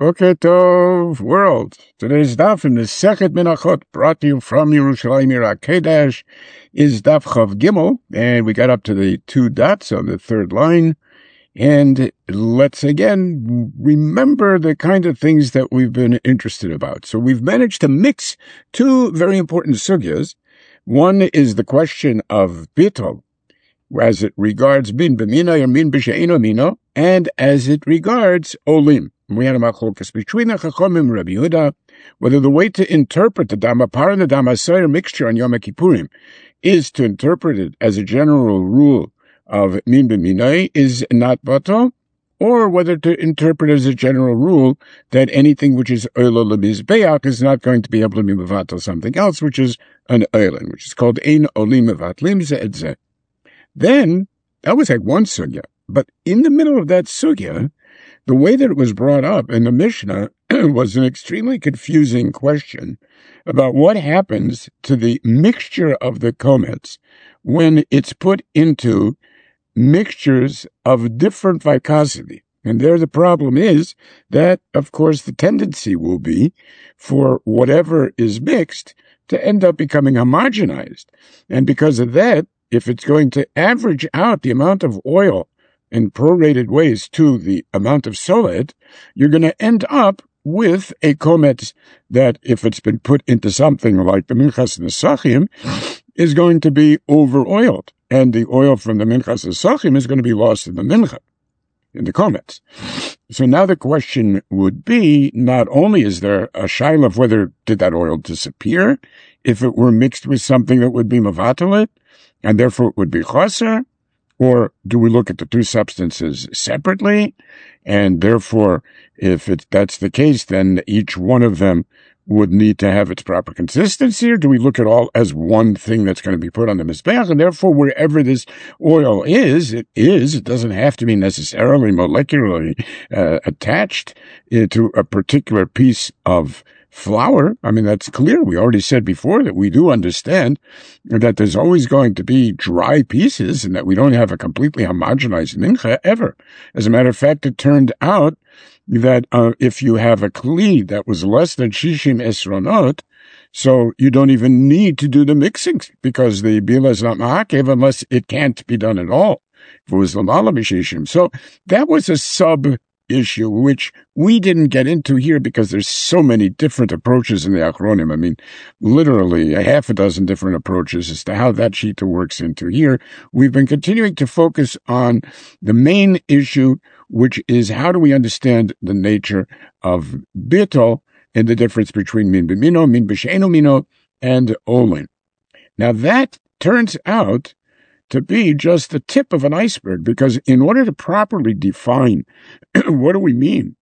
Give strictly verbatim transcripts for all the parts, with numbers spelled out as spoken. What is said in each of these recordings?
Boker Tov, world. Today's daf in the Sechet Menachot, brought to you from Yerushalayim Yirah Kodesh, is daf Chav Gimel, and we got up to the two dots on the third line. And let's again remember the kind of things that we've been interested about. So we've managed to mix two very important sugyas. One is the question of bittul, as it regards min b'mina or min b'she'eno mino, and as it regards olim. We had a machlokas between the Chachamim and Rabbi Yehuda whether the way to interpret the Damapar and the Damasoyer mixture on Yom Kippurim is to interpret it as a general rule of min b'minai is not batal, or whether to interpret it as a general rule that anything which is oila lemizbeach is not going to be able to be mevatel something else, which is an oilin, which is called ein olim mevatlim ze'etzeh. Then, that was like one sugya, but in the middle of that sugya, the way that it was brought up in the Mishnah was an extremely confusing question about what happens to the mixture of the komets when it's put into mixtures of different viscosity. And there the problem is that, of course, the tendency will be for whatever is mixed to end up becoming homogenized. And because of that, if it's going to average out the amount of oil in prorated ways to the amount of solid, you're going to end up with a komet that, if it's been put into something like the Minchas Nesachim, is going to be over-oiled. And the oil from the Minchas Nesachim is going to be lost in the Mincha, in the komets. So now the question would be, not only is there a shaila of whether did that oil disappear, if it were mixed with something that would be mavatalit, and therefore it would be chaser, or do we look at the two substances separately? And therefore, if it, that's the case, then each one of them would need to have its proper consistency, or do we look at all as one thing that's going to be put on the mizbeach? And therefore, wherever this oil is, it is, it doesn't have to be necessarily molecularly uh, attached uh, to a particular piece of flour. I mean, that's clear. We already said before that we do understand that there's always going to be dry pieces and that we don't have a completely homogenized mincha ever. As a matter of fact, it turned out that uh, if you have a kli that was less than shishim esronot, so you don't even need to do the mixing because the bila is not ma'akev unless it can't be done at all. If it was lamala b'shishim. So that was a sub issue, which we didn't get into here because there's so many different approaches in the Achronim. I mean, literally a half a dozen different approaches as to how that shita works into here. We've been continuing to focus on the main issue, which is how do we understand the nature of bittul and the difference between min b'mino, min b'she'eno mino, and olin. Now that turns out to be just the tip of an iceberg, because in order to properly define what do we mean,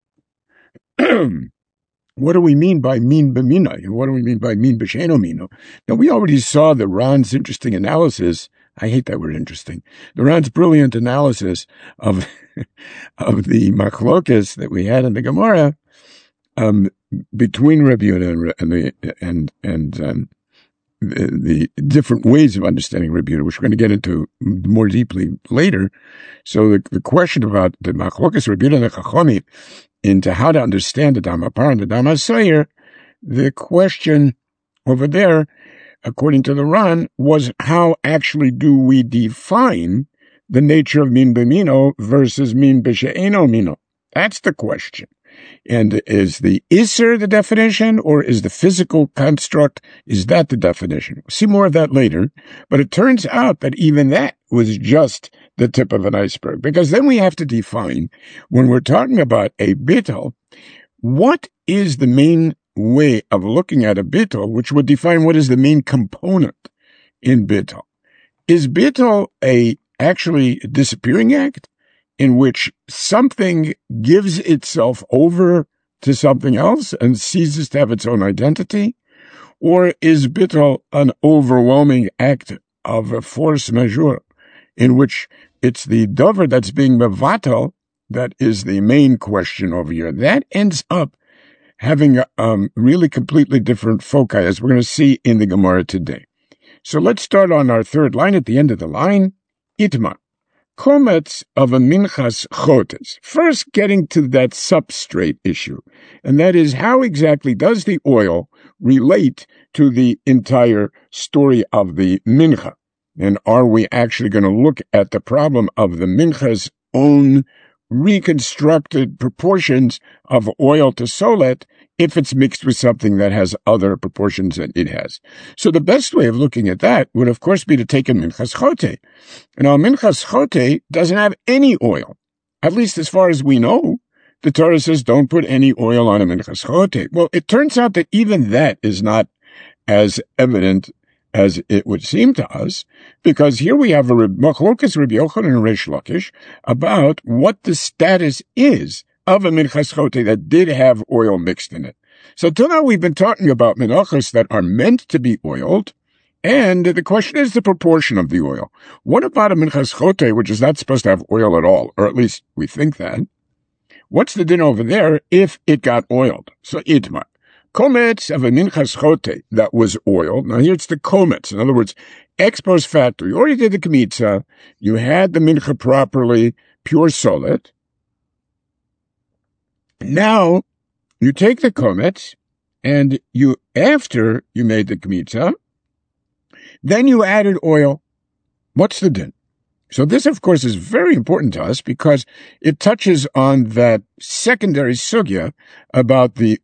what do we mean by min b'mina, and what do we mean by min b'she'eno mino? Now, we already saw the Ran's interesting analysis. I hate that word interesting. The Ran's brilliant analysis of of the machlokas that we had in the Gemara um, between Rabbi Yehuda and the and and um, the, the different ways of understanding Rabbi Yehuda, which we're going to get into more deeply later. So the, the question about the machlokas Rabbi Yehuda and the Chachamim into how to understand the Damapar and the Damasoyer, the question over there, according to the Ran, was how actually do we define the nature of min b'mino versus min b'she'eno mino? That's the question. And is the iser the definition, or is the physical construct, is that the definition? We'll see more of that later. But it turns out that even that was just the tip of an iceberg, because then we have to define, when we're talking about a bittul, what is the main way of looking at a bittul, which would define what is the main component in bittul. Is bittul a actually disappearing act in which something gives itself over to something else and ceases to have its own identity? Or is bittul an overwhelming act of a force majeure in which it's the dover that's being mevatel that is the main question over here? That ends up having um, really completely different foci, as we're going to see in the Gemara today. So let's start on our third line at the end of the line. Itma. komets of a minchas chotes. First, getting to that substrate issue, and that is how exactly does the oil relate to the entire story of the mincha? And are we actually going to look at the problem of the mincha's own reconstructed proportions of oil to solet if it's mixed with something that has other proportions than it has? So the best way of looking at that would, of course, be to take a minchas chote. Now, a minchas chote doesn't have any oil, at least as far as we know. The Torah says don't put any oil on a minchas chote. Well, it turns out that even that is not as evident as it would seem to us, because here we have a machlokas Rabbi Yochanan and Reish Lakish about what the status is of a minchas chote that did have oil mixed in it. So till now we've been talking about menachos that are meant to be oiled, and the question is the proportion of the oil. What about a minchas chote which is not supposed to have oil at all, or at least we think that? What's the din over there if it got oiled? So itmar. Komets of a minchas chote that was oiled. Now here it's the komets. In other words, ex post facto. You already did the kmitza. You had the mincha properly, pure solet. Now you take the komets and you, after you made the kmitza, then you added oil. What's the din? So this, of course, is very important to us because it touches on that secondary sugya about the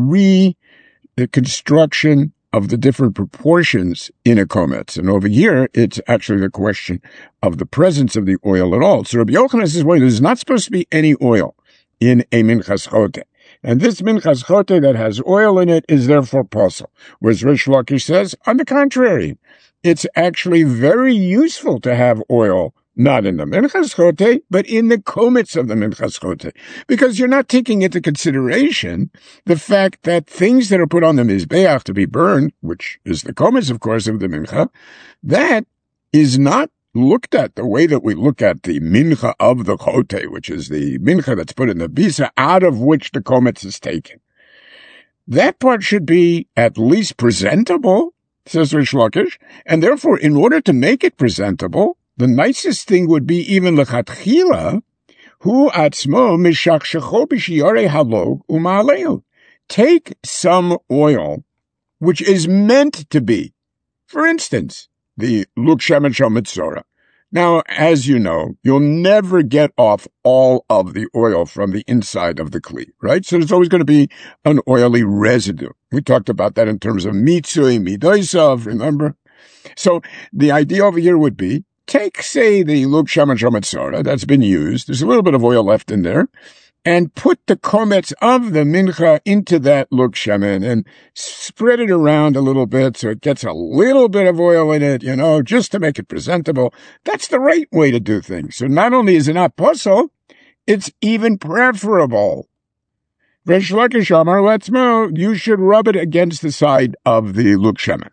reconstruction of the different proportions in a kometz. And over here, it's actually the question of the presence of the oil at all. So Rabbi Yochanan says, well, there's not supposed to be any oil in a minchas chote. And this minchas chote that has oil in it is therefore possible. Whereas Reish Lakish says, on the contrary, it's actually very useful to have oil, not in the minchas chote, but in the komets of the minchas chote, because you're not taking into consideration the fact that things that are put on the mizbeach to be burned, which is the komets, of course, of the mincha, that is not looked at the way that we look at the mincha of the chote, which is the mincha that's put in the bisa, out of which the komets is taken. That part should be at least presentable, says Reish Lakish, and therefore, in order to make it presentable, the nicest thing would be even lechatchila, hu atzmo mishachshacho b'shiyarei halog u'ma'aleu. Take some oil, which is meant to be, for instance, the luk shemen shel mitzora. Now, as you know, you'll never get off all of the oil from the inside of the kli, right? So there's always going to be an oily residue. We talked about that in terms of mitzui, midoisav, remember? So the idea over here would be, take, say, the luk shemen shel mitzora that's been used. There's a little bit of oil left in there. And put the komets of the mincha into that luk shemen and spread it around a little bit so it gets a little bit of oil in it, you know, just to make it presentable. That's the right way to do things. So not only is it not puzzle, it's even preferable. Reish Lakish Amar Letzmo, you should rub it against the side of the luk shemen.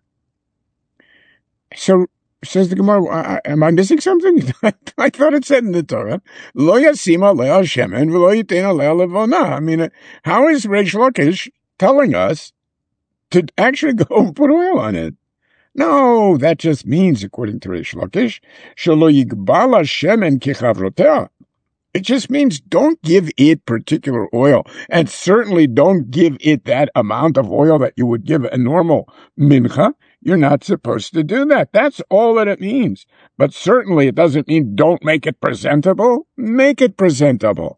So, says the Gemara, am I missing something? I thought it said in the Torah, Lo yasima le'al shemen v'lo yitena le'al levona. I mean, how is Reish Lakish telling us to actually go and put oil on it? No, that just means, according to Reish Lakish, shelo yigbala shemen kichavrotea. It just means don't give it particular oil, and certainly don't give it that amount of oil that you would give a normal mincha. You're not supposed to do that. That's all that it means. But certainly it doesn't mean don't make it presentable. Make it presentable.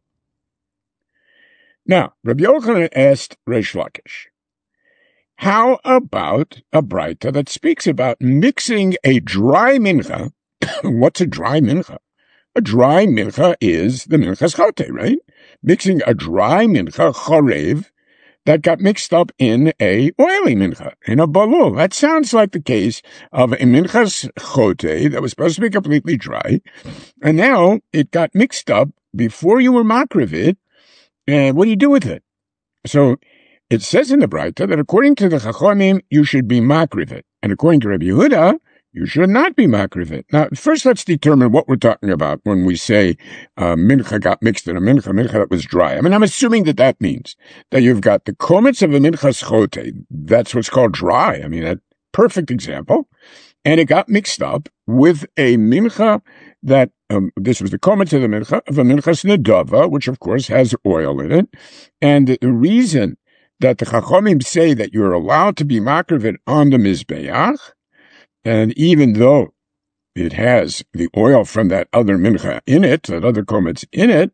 Now, Rabbi Yochanan asked Reish Lakish, how about a braita that speaks about mixing a dry mincha? What's a dry mincha? A dry mincha is the minchas chote, right? Mixing a dry mincha, charev, that got mixed up in a oily mincha, in a balul. That sounds like the case of a minchas chote that was supposed to be completely dry, and now it got mixed up before you were makriv it, and what do you do with it? So it says in the Braita that according to the Chachamim, you should be makriv it, and according to Rabbi Yehuda, you should not be makriv it. Now, first let's determine what we're talking about when we say uh, mincha got mixed in a mincha, mincha that was dry. I mean, I'm assuming that that means that you've got the komets of a minchas chote. That's what's called dry. I mean, a perfect example. and it got mixed up with a mincha that, um, this was the comment of the mincha, of a minchas nedava, which of course has oil in it. And the reason that the Chachamim say that you're allowed to be makriv it on the Mizbeach, and even though it has the oil from that other mincha in it, that other kometz in it,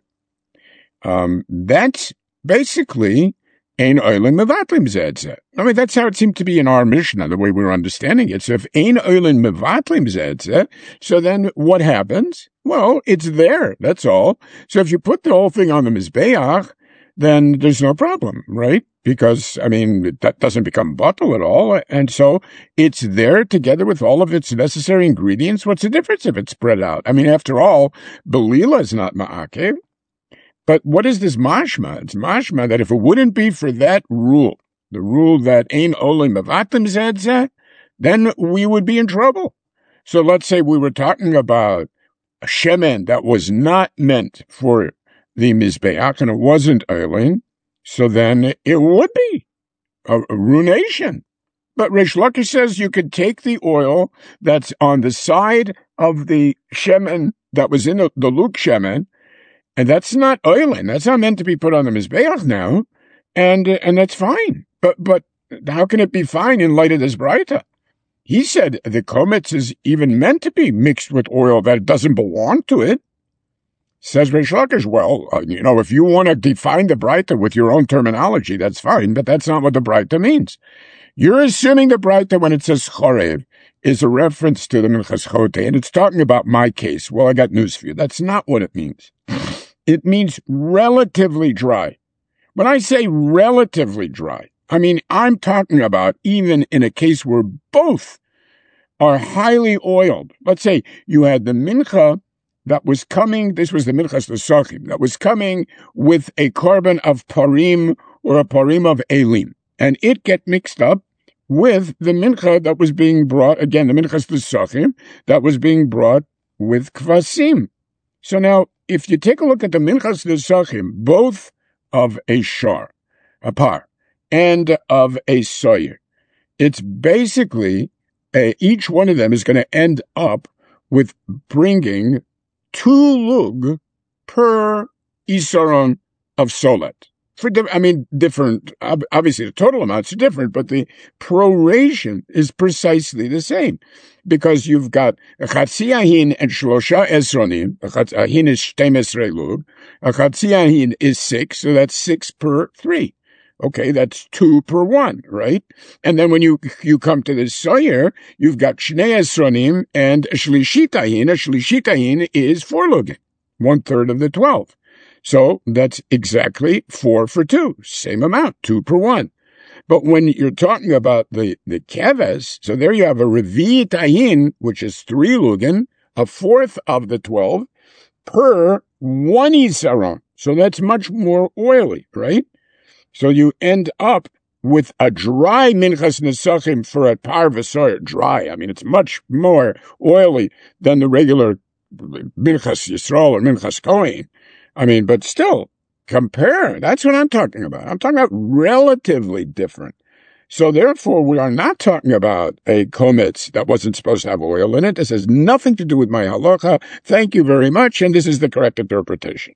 um, that's basically ein oilin mevatlim zedzeh. I mean, that's how it seemed to be in our Mishnah, the way we were understanding it. So if ein oilin mevatlim zedzeh, so then what happens? Well, it's there, that's all. So if you put the whole thing on the Mizbeach, then there's no problem, right? Because, I mean, that doesn't become bottle at all. And so it's there together with all of its necessary ingredients. What's the difference if it's spread out? I mean, after all, Belila is not ma'akev. But what is this mashma? It's mashma that if it wouldn't be for that rule, the rule that ein olim mevatim zedzeh, then we would be in trouble. So let's say we were talking about a shemen that was not meant for the Mizbeach, and it wasn't oiling, so then it would be a, a ruination. But Reish Lakish says you could take the oil that's on the side of the shemen that was in the, the Luke shemen, and that's not oiling. That's not meant to be put on the Mizbeach now, and and that's fine. But but how can it be fine in light of this Braita? He said the kometz is even meant to be mixed with oil that doesn't belong to it. Says Reish Lakish, well, uh, you know, if you want to define the Braita with your own terminology, that's fine, but that's not what the Braita means. You're assuming the Braita, when it says chorev, is a reference to the Minchas Chote, and it's talking about my case. Well, I got news for you. That's not what it means. It means relatively dry. When I say relatively dry, I mean, I'm talking about even in a case where both are highly oiled. Let's say you had the mincha that was coming, this was the Minchas Nesachim, that was coming with a carbon of parim or a parim of elim. And it get mixed up with the mincha that was being brought, again, the Minchas Nesachim, that was being brought with kvasim. So now, if you take a look at the Minchas Nesachim, both of a shar, a par, and of a soyer, it's basically, uh, each one of them is going to end up with bringing two lug per isaron of solet. For I mean, different, obviously the total amounts are different, but the proration is precisely the same. Because you've got a chatzi ahin and shlosha esronim, a ahin is shtem esrei lug, a chatzi ahin is six, so that's six per three. Okay, that's two per one, right? And then when you you come to the soyer, you've got shnei esronim and a shlishit ahin. A shlishit ahin is four lugin, one third of the twelve. So that's exactly four for two, same amount, two per one. But when you're talking about the the keves, so there you have a revi tahin, which is three lugin, a fourth of the twelve per one isaron. So that's much more oily, right? So you end up with a dry Minchas Nesachim for a par v'soyer. Dry, I mean, it's much more oily than the regular Minchas Yisrael or Minchas Kohen. I mean, but still, compare. That's what I'm talking about. I'm talking about relatively different. So therefore, we are not talking about a kometz that wasn't supposed to have oil in it. This has nothing to do with my halacha. Thank you very much, and this is the correct interpretation.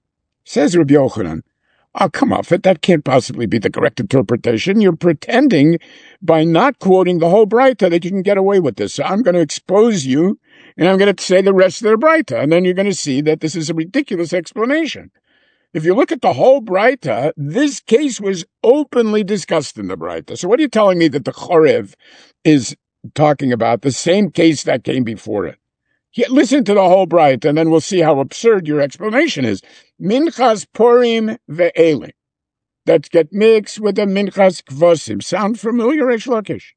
Says Rabbi Yochanan, oh, come off it. That can't possibly be the correct interpretation. You're pretending by not quoting the whole Braita that you can get away with this. So I'm going to expose you, and I'm going to say the rest of the Braita, and then you're going to see that this is a ridiculous explanation. If you look at the whole Braita, this case was openly discussed in the Braita. So what are you telling me that the Chorev is talking about, the same case that came before it? Yeah, listen to the whole Braita, and then we'll see how absurd your explanation is. Minchas Purim ve'elim. That get mixed with the Minchas Kvosim. Sound familiar, Reish Lakish?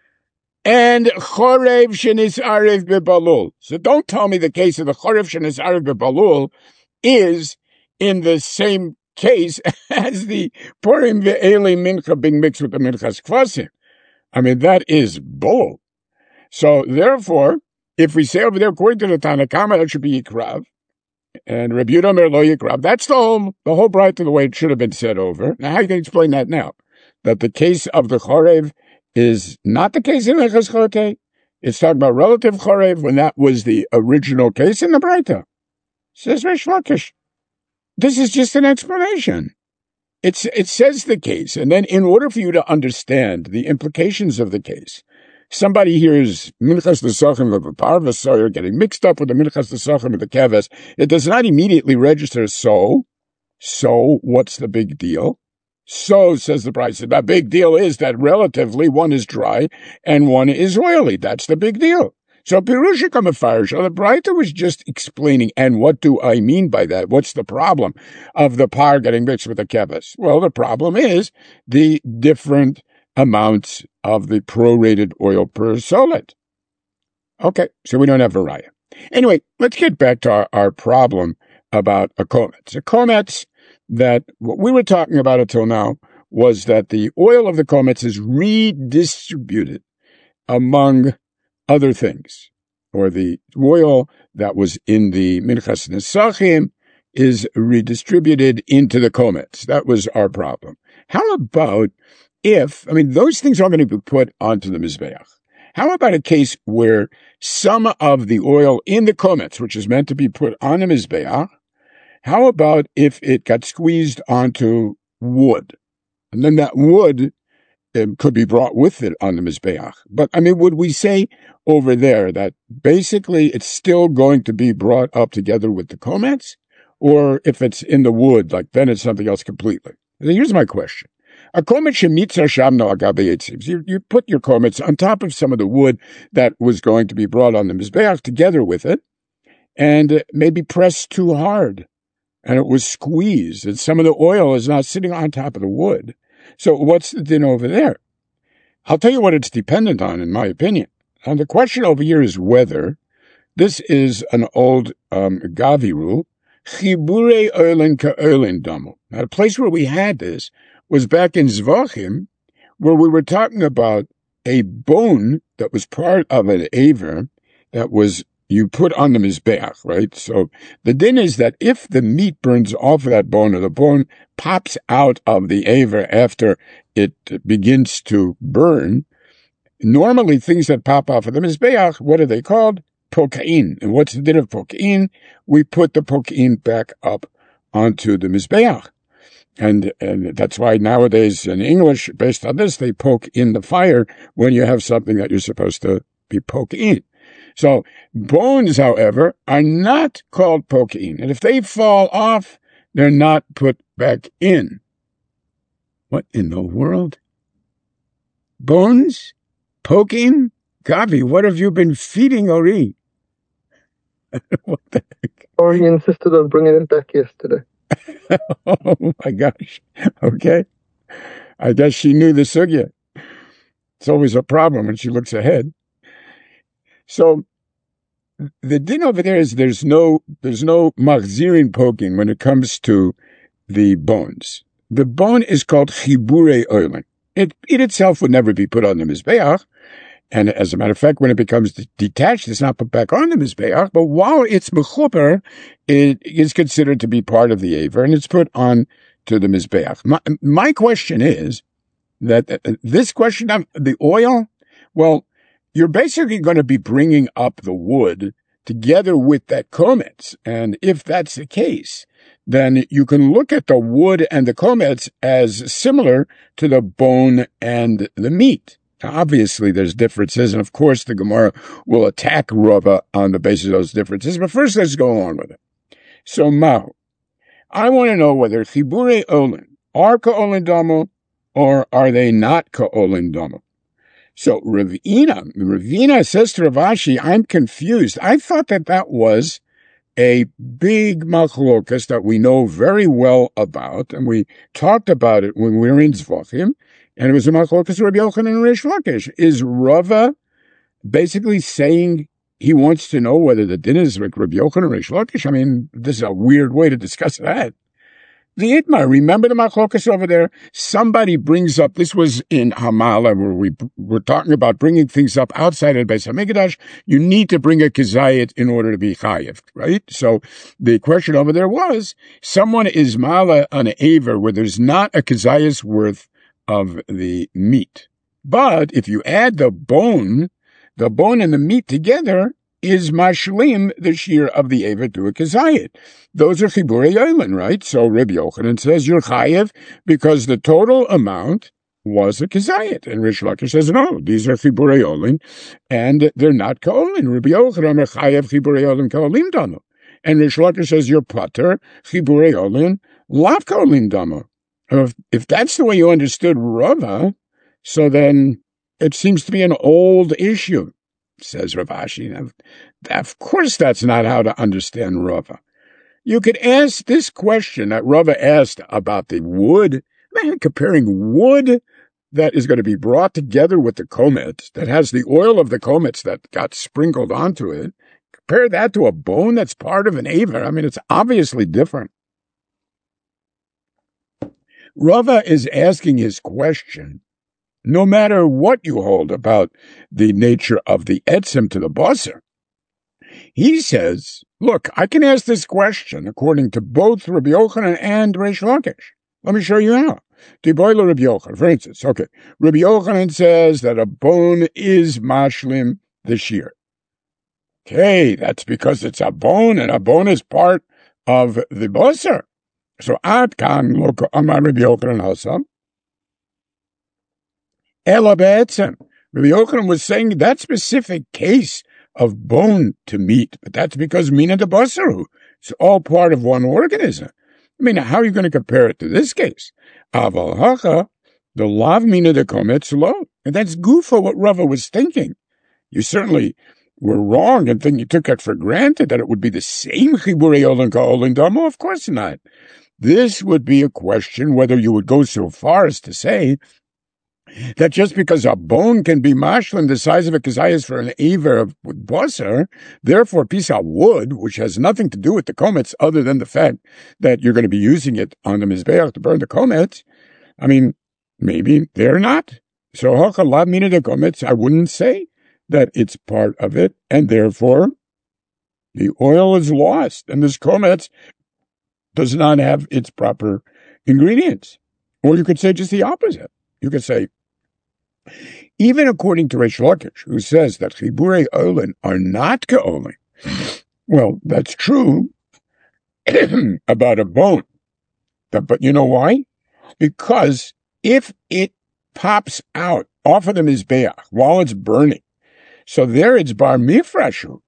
And Chorev shenis arev bebalul. So don't tell me the case of the Chorev shenis arev bebalul is in the same case as the Purim ve'elim mincha being mixed with the Minchas Kvosim. I mean, that is bull. So therefore, if we say over there, according to the Tanakama, that should be Yikrav, and Rabbi Yehuda Omer lo Yikrav, that's the whole, the whole Braita the way it should have been said over. Now, how you can explain that now? That the case of the Chorev is not the case in Minchas Chote, It's talking about relative chorev when that was the original case in the Breita. Says Reish Lakish. This is just an explanation. It's, it says the case, and then in order for you to understand the implications of the case, somebody hears Minchas Nesachim of a parva, so you're getting mixed up with the Minchas Nesachim of the Keves. It does not immediately register so. So, what's the big deal? So, says the Price, the big deal is that relatively one is dry and one is oily. That's the big deal. So, Pirusha Kamafarish, the Breita was just explaining, and what do I mean by that? What's the problem of the par getting mixed with the keves? Well, the problem is the different amounts of the prorated oil per solid. Okay, so we don't have variety. Anyway, let's get back to our, our problem about a komets. A komets that what we were talking about until now was that the oil of the komets is redistributed among other things, or the oil that was in the Minchas Nesachim is redistributed into the komets. That was our problem. How about if, I mean, those things are going to be put onto the Mizbeach. How about a case where some of the oil in the komets, which is meant to be put on the Mizbeach, how about if it got squeezed onto wood? And then that wood um, could be brought with it on the Mizbeach. But, I mean, would we say over there that basically it's still going to be brought up together with the komets? Or if it's in the wood, like then it's something else completely? Here's my question. A komet shemitza shamno agabe yitzim. You you put your komets on top of some of the wood that was going to be brought on the Mizbeach together with it, and maybe pressed too hard, and it was squeezed, and some of the oil is not sitting on top of the wood. So what's the din over there? I'll tell you what it's dependent on, in my opinion. And the question over here is whether this is an old um, Gavi rule, chibure oilin ka oilin damo. Now, the place where we had this was back in Zvachim, where we were talking about a bone that was part of an aver that was you put on the Mizbeach, right? So the din is that if the meat burns off of that bone, or the bone pops out of the aver after it begins to burn, normally things that pop off of the Mizbeach, what are they called? Pokain. And what's the din of pokain? We put the pokain back up onto the Mizbeach. And, and that's why nowadays in English, based on this, they poke in the fire when you have something that you're supposed to be poke in. So bones, however, are not called poke in. And if they fall off, they're not put back in. What in the world? Bones? Poke in? Gavi, what have you been feeding Ori? What the heck? Ori insisted on bringing it back yesterday. Oh my gosh. Okay. I guess she knew the sugya. It's always a problem when she looks ahead. So the din over there is there's no there's no machzirin poking when it comes to the bones. The bone is called chibure oilin. It it itself would never be put on the Mizbeach. And as a matter of fact, when it becomes detached, it's not put back on the Mizbeach, but while it's mechuper, it is considered to be part of the aver, and it's put on to the Mizbeach. My, my question is that uh, this question of the oil, well, you're basically going to be bringing up the wood together with that komets. And if that's the case, then you can look at the wood and the komets as similar to the bone and the meat. Obviously, there's differences, and of course, the Gemara will attack Rava on the basis of those differences. But first, let's go on with it. So, Mahu, I want to know whether Chibure Olin are Ka'olin Damo or are they not Ka'olin Damo. So, Ravina, Ravina says to Rav Ashi, I'm confused. I thought that that was a big machlokas that we know very well about, and we talked about it when we were in Zvachim. And it was a machlokas Rabbi Yochanan and Reish Lakish. Is Rava basically saying he wants to know whether the din is like Rabbi Yochanan and Reish Lakish? I mean, this is a weird way to discuss that. The Itmar, remember the machlokas over there? Somebody brings up, this was in Hamala, where we were talking about bringing things up outside of Beis HaMikdash. You need to bring a kizayit in order to be chayiv, right? So the question over there was, someone is mala on an aver where there's not a kizayit's worth of the meat. But if you add the bone, the bone and the meat together is mashlim, the shear of the Eva to a kazayit. Those are chiburei oilin, right? So Rabbi Yochanan says you're chayev because the total amount was a kazayit. And Rish Lakish says, no, these are chiburei oilin, and they're not ka'olin. Rabbi Yochanan are chayev chiburei oilin ka'olim dano. And Rish Lakish says you're pater chiburei oilin lav ka'olim dano. If, if that's the way you understood Rava, so then it seems to be an old issue, says Rav Ashi. Of course that's not how to understand Rava. You could ask this question that Rava asked about the wood, man, comparing wood that is going to be brought together with the komets, that has the oil of the komets that got sprinkled onto it. Compare that to a bone that's part of an aver. I mean, it's obviously different. Rava is asking his question, no matter what you hold about the nature of the etzim to the basar. He says, look, I can ask this question according to both Rabbi Yochanan and Reish Lakish. Let me show you how. Tiboila Rabbi Yochanan, for instance. Okay, Rabbi Yochanan says that a bone is mashlim the shear. Okay, that's because it's a bone, and a bone is part of the basar. So ad kan look amar Rabbi Yochanan hasam. Ela be'etzem. Rabbi Yochanan was saying that specific case of bone to meat, but that's because mina de basaru. It's all part of one organism. I mean, how are you going to compare it to this case? Aval hacha, the lav mina de kometz lo. And that's goofa what Rava was thinking. You certainly were wrong and think you took it for granted that it would be the same chiburei olin ka'olin damo. Of course not. This would be a question whether you would go so far as to say that just because a bone can be mashlim the size of a kazayas for an aver of basar, therefore a piece of wood, which has nothing to do with the komets other than the fact that you're going to be using it on the mizbeach to burn the komets, I mean, maybe they're not. So hocha lav mina de komets, I wouldn't say that it's part of it, and therefore the oil is lost, and this komets does not have its proper ingredients. Or you could say just the opposite. You could say, even according to Reish Lakish, who says that chiburei olin are not ka'olin, well, that's true about a bone. But, but you know why? Because if it pops out off of the mizbeach while it's burning, so there it's bar mifrashu,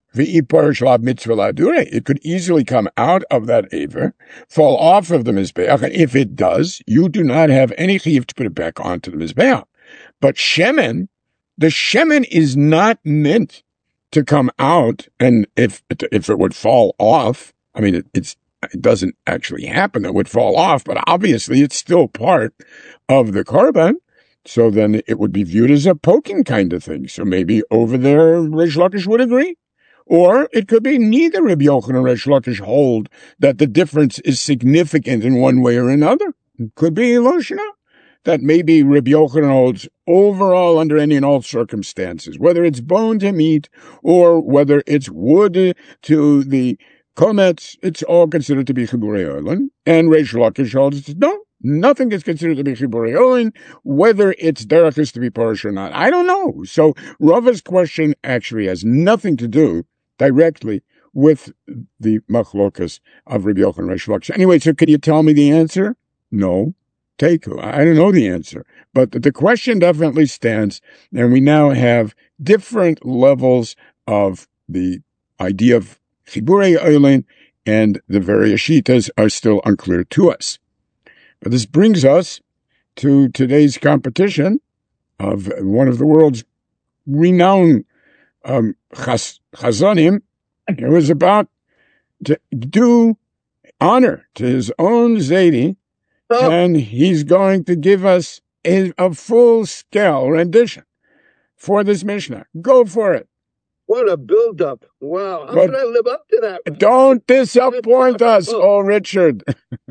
it could easily come out of that aver, fall off of the mizbeach, and if it does, you do not have any chiyuv to put it back onto the mizbeach. But shemen, the shemen is not meant to come out, and if if it would fall off, I mean, it, it's it doesn't actually happen. It would fall off, but obviously it's still part of the korban. So then it would be viewed as a poking kind of thing. So maybe over there, Reish Lakish would agree. Or it could be neither Rabbi Yochanan and Reish Lakish hold that the difference is significant in one way or another. It could be Loshna, that maybe Rabbi Yochanan holds overall under any and all circumstances, whether it's bone to meat or whether it's wood to the komets, it's all considered to be chiburei olin. And Reish Lakish holds no, nothing is considered to be chiburei olin, whether its derech is to be parish or not. I don't know. So Rava's question actually has nothing to do directly with the machlokas of Rabbi Yochanan and Reish Lakish. Anyway, so could you tell me the answer? No. Teiku. I don't know the answer. But the question definitely stands, and we now have different levels of the idea of chiburei olin, and the various shitas are still unclear to us. But this brings us to today's competition of one of the world's renowned um, chaz- chazanim. It was about to do honor to his own Zaidi, oh. and he's going to give us a, a full-scale rendition for this Mishnah. Go for it. What a build-up. Wow. How But can I live up to that? Don't disappoint us, oh Richard.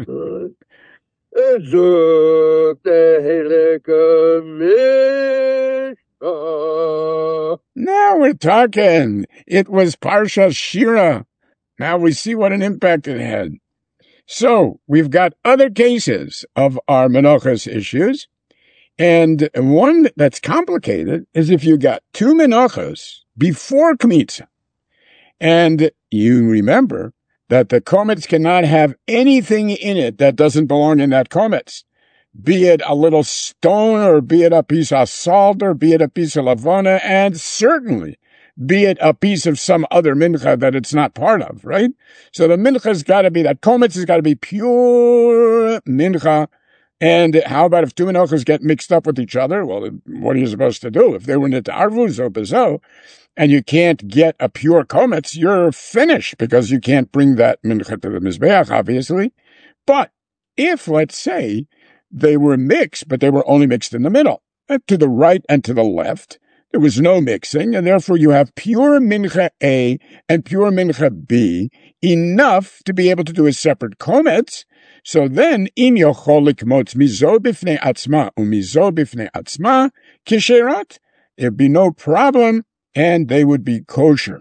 Now we're talking. It was Parsha Shira. Now we see what an impact it had. So we've got other cases of our Menachos issues, And one that's complicated is if you got two menachos before Kmitza. And you remember that the komets cannot have anything in it that doesn't belong in that komets. Be it a little stone, or be it a piece of salt, or be it a piece of lavona, and certainly be it a piece of some other mincha that it's not part of, right? So the mincha's got to be, that komets has got to be pure mincha. And how about if two menachos get mixed up with each other? Well, what are you supposed to do? If they were nit'arvu zo bezo, and you can't get a pure komets, you're finished, because you can't bring that mincha to the mizbeach, obviously. But if, let's say, they were mixed, but they were only mixed in the middle, to the right and to the left, there was no mixing, and therefore you have pure mincha A and pure mincha B, enough to be able to do a separate komets. So then, im yochol likmotz mizo bifnei atzma umizo bifnei atzma kisherat, there'd be no problem, and they would be kosher.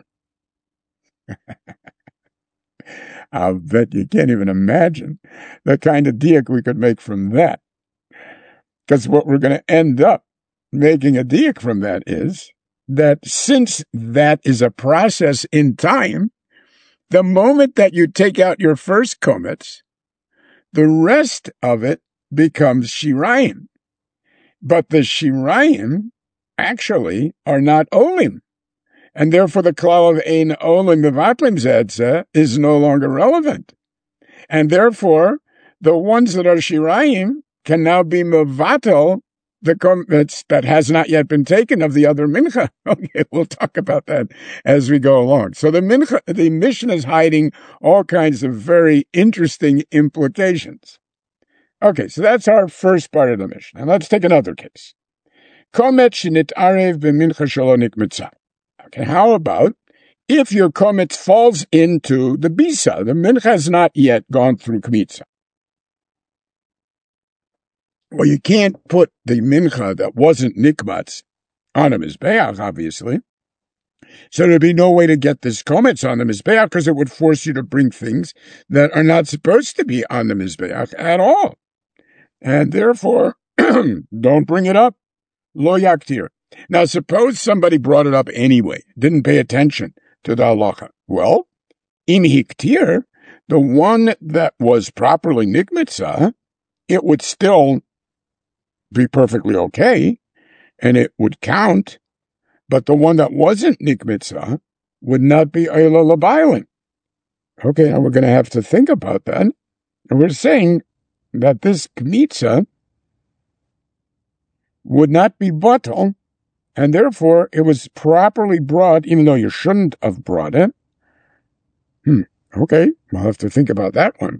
I'll bet you can't even imagine the kind of diak we could make from that. Because what we're going to end up making a diak from that is that since that is a process in time, the moment that you take out your first komets, the rest of it becomes shirayim. But the shirayim actually are not olim. And therefore the klal of ein olim mevatlim zedze is no longer relevant. And therefore, the ones that are shirayim can now be mevatel, the komets that has not yet been taken of the other mincha. Okay, we'll talk about that as we go along. So the mincha, the Mishnah is hiding all kinds of very interesting implications. Okay, so that's our first part of the Mishnah. And let's take another case. Komet shenit arev b'mincha shelo nikmitza. Okay, how about if your komet falls into the bisa? The mincha has not yet gone through kmitza. Well, you can't put the mincha that wasn't nikmatz on a mizbeach, obviously. So there'd be no way to get this komets on the mizbeach, because it would force you to bring things that are not supposed to be on the mizbeach at all. And therefore, don't bring it up. Lo yaktir. Now, suppose somebody brought it up anyway, didn't pay attention to the halacha. Well, im hiktir, the one that was properly nikmitza, it would still be perfectly okay, and it would count, but the one that wasn't nikmitza would not be eila labailin. Okay, now we're going to have to think about that. And we're saying that this kmitza would not be batal, and therefore it was properly brought, even though you shouldn't have brought it. Hmm, okay, we'll have to think about that one.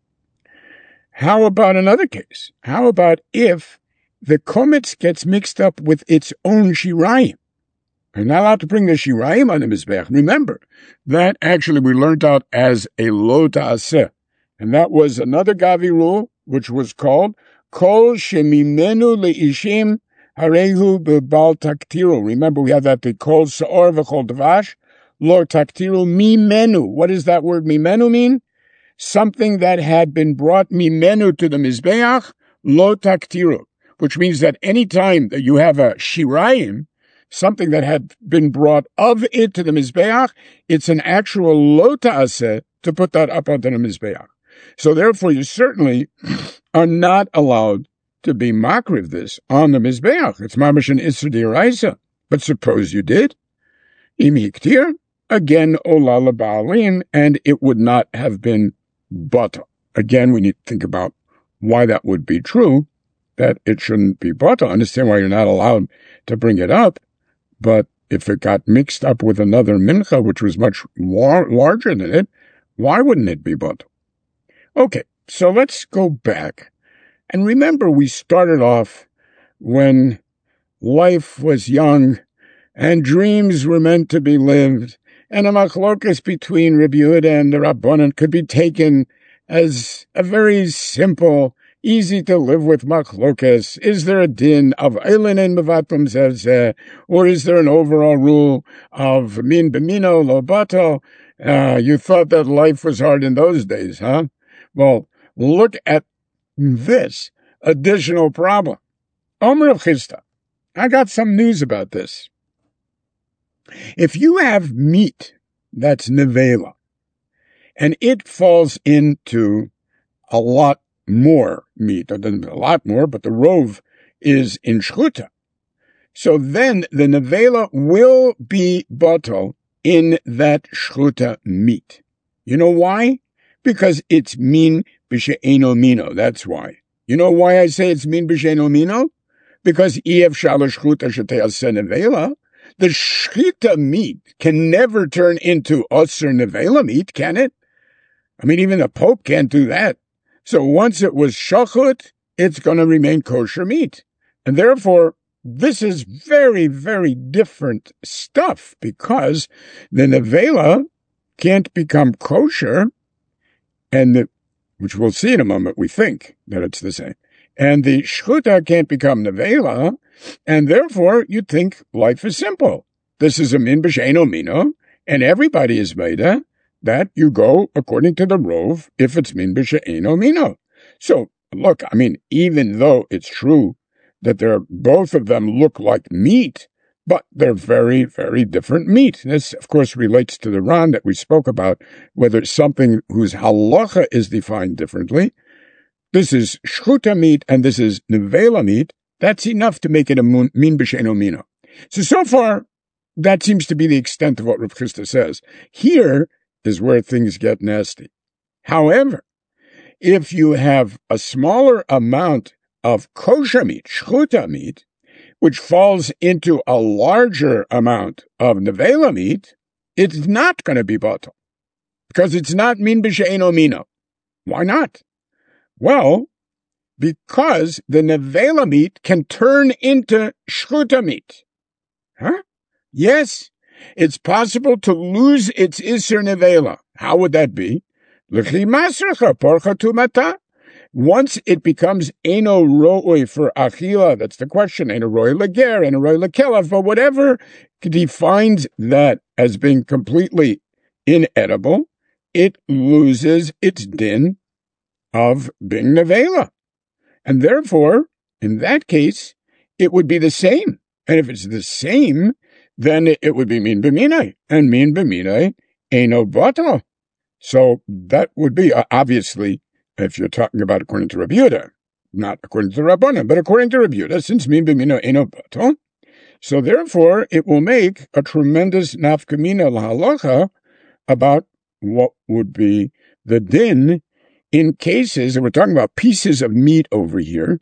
How about another case? How about if the komets gets mixed up with its own shirayim? You're not allowed to bring the shirayim on the mizbeach. Remember, that actually we learned out as a lo ta'aseh. And that was another Gavi rule, which was called kol shemimenu leishim harehu bebal taktiru. Remember, we have that the kol sa'or v'chol dvash, lo taktiru mimenu. What does that word mimenu mean? Something that had been brought mimenu to the mizbeach, lo taktiru, which means that any time that you have a shirayim, something that had been brought of it to the mizbeach, it's an actual lo ta'aseh to put that up onto the mizbeach. So therefore, you certainly are not allowed to be makriv this on the mizbeach. It's mamash an isur d'oraisa. But suppose you did, im hiktir, again ola leba'alim, and it would not have been bata. Again, we need to think about why that would be true, that it shouldn't be bata. Understand why you're not allowed to bring it up, but if it got mixed up with another mincha, which was much lar- larger than it, why wouldn't it be bata? Okay, so let's go back. And remember, we started off when life was young and dreams were meant to be lived, and a machlokas between Rabbi Yehuda and the Rabbanan could be taken as a very simple, easy to live with machlokas. Is there a din of eilen and mevatim zevzeh, or is there an overall rule of min b'mino lo bato? Uh, you thought that life was hard in those days, huh? Well, look at this additional problem. Omer of Chisda, I got some news about this. If you have meat that's nevela, and it falls into a lot more meat, or doesn't a lot more, but the rov is in shchuta, so then the nevela will be batal in that shchuta meat. You know why? Because it's min b'she'eno mino. That's why. You know why I say it's min b'she'eno mino? Because iev shalosh shchuta sheteyaseh nevela. The shchita meat can never turn into osir nevela meat, can it? I mean, even the Pope can't do that. So once it was shachut, it's going to remain kosher meat. And therefore, this is very, very different stuff, because the nevela can't become kosher, and the, which we'll see in a moment, we think that it's the same. And the shchuta can't become nevela, and therefore you'd think life is simple. This is a min b'she'eno mino, and everybody is meda, that you go according to the rov if it's min b'she'eno mino. So, look, I mean, even though it's true that they're, both of them look like meat, but they're very, very different meat. This, of course, relates to the Ran that we spoke about, whether it's something whose halacha is defined differently. This is shchuta meat, and this is nevela meat. That's enough to make it a min b'she'eno mino. So, so far, that seems to be the extent of what Rav Chisda says. Here is where things get nasty. However, if you have a smaller amount of kosher meat, shchuta meat, which falls into a larger amount of nevela meat, it's not going to be batal, because it's not min b'she'eno mino. Why not? Well, because the nevela meat can turn into shchuta meat. Huh? Yes, it's possible to lose its iser nevela. How would that be? L'chi masrecha porcha tumata. Once it becomes eno ro'oi for achila, that's the question, eno ro'oi leger, eno ro'oi lekelav, but whatever defines that as being completely inedible, it loses its din of being nevela. And therefore, in that case, it would be the same. And if it's the same, then it would be min b'minai, and min b'minai eno batal. So that would be, uh, obviously, if you're talking about according to Rabbi Yehuda, not according to Rabbanan, but according to Rabbi Yehuda, since min b'minai eno batal, so therefore it will make a tremendous nafkamina lahalacha about what would be the din in cases, and we're talking about pieces of meat over here.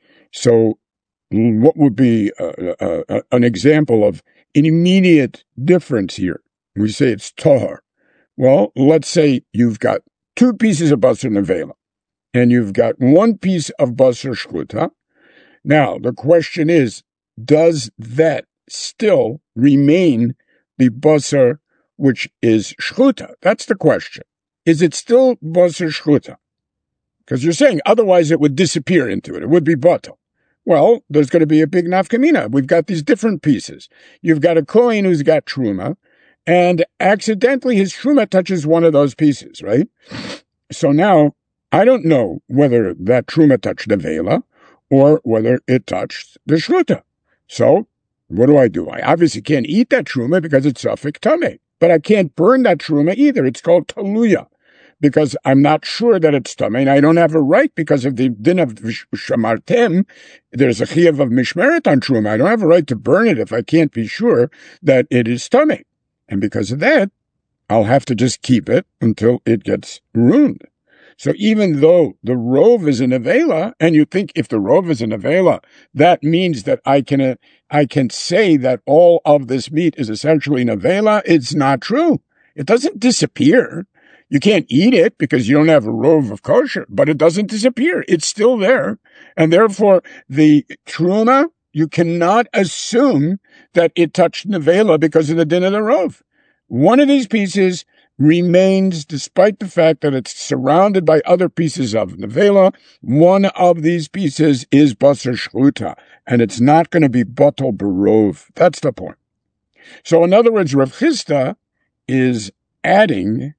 So what would be uh, uh, uh, an example of an immediate difference here? We say it's tahar. Well, let's say you've got two pieces of basar nevela, and you've got one piece of basar shchuta. Now, the question is, does that still remain the basar which is shchuta? That's the question. Is it still basar shchuta? Because you're saying otherwise it would disappear into it. It would be batal. Well, there's going to be a big nafkamina. We've got these different pieces. You've got a kohen who's got truma, and accidentally his truma touches one of those pieces, right? So now, I don't know whether that truma touched the vela or whether it touched the shchuta. So, what do I do? I obviously can't eat that truma because it's suffik tameh, but I can't burn that truma either. It's called taluya, because I'm not sure that it's tameh, and I don't have a right because of the din of shamartem. There's a chiyuv of mishmeret on truma. I don't have a right to burn it if I can't be sure that it is tameh. And because of that, I'll have to just keep it until it gets ruined. So even though the rov is an avela, and you think if the rov is an avela, that means that I can uh, I can say that all of this meat is essentially an avela, it's not true. It doesn't disappear. You can't eat it because you don't have a rov of kosher, but it doesn't disappear. It's still there. And therefore, the truma, you cannot assume that it touched nevela because of the din of the rov. One of these pieces remains, despite the fact that it's surrounded by other pieces of nevela. One of these pieces is basar shchuta, and it's not going to be batal berov. That's the point. So in other words, Rav Chisda is adding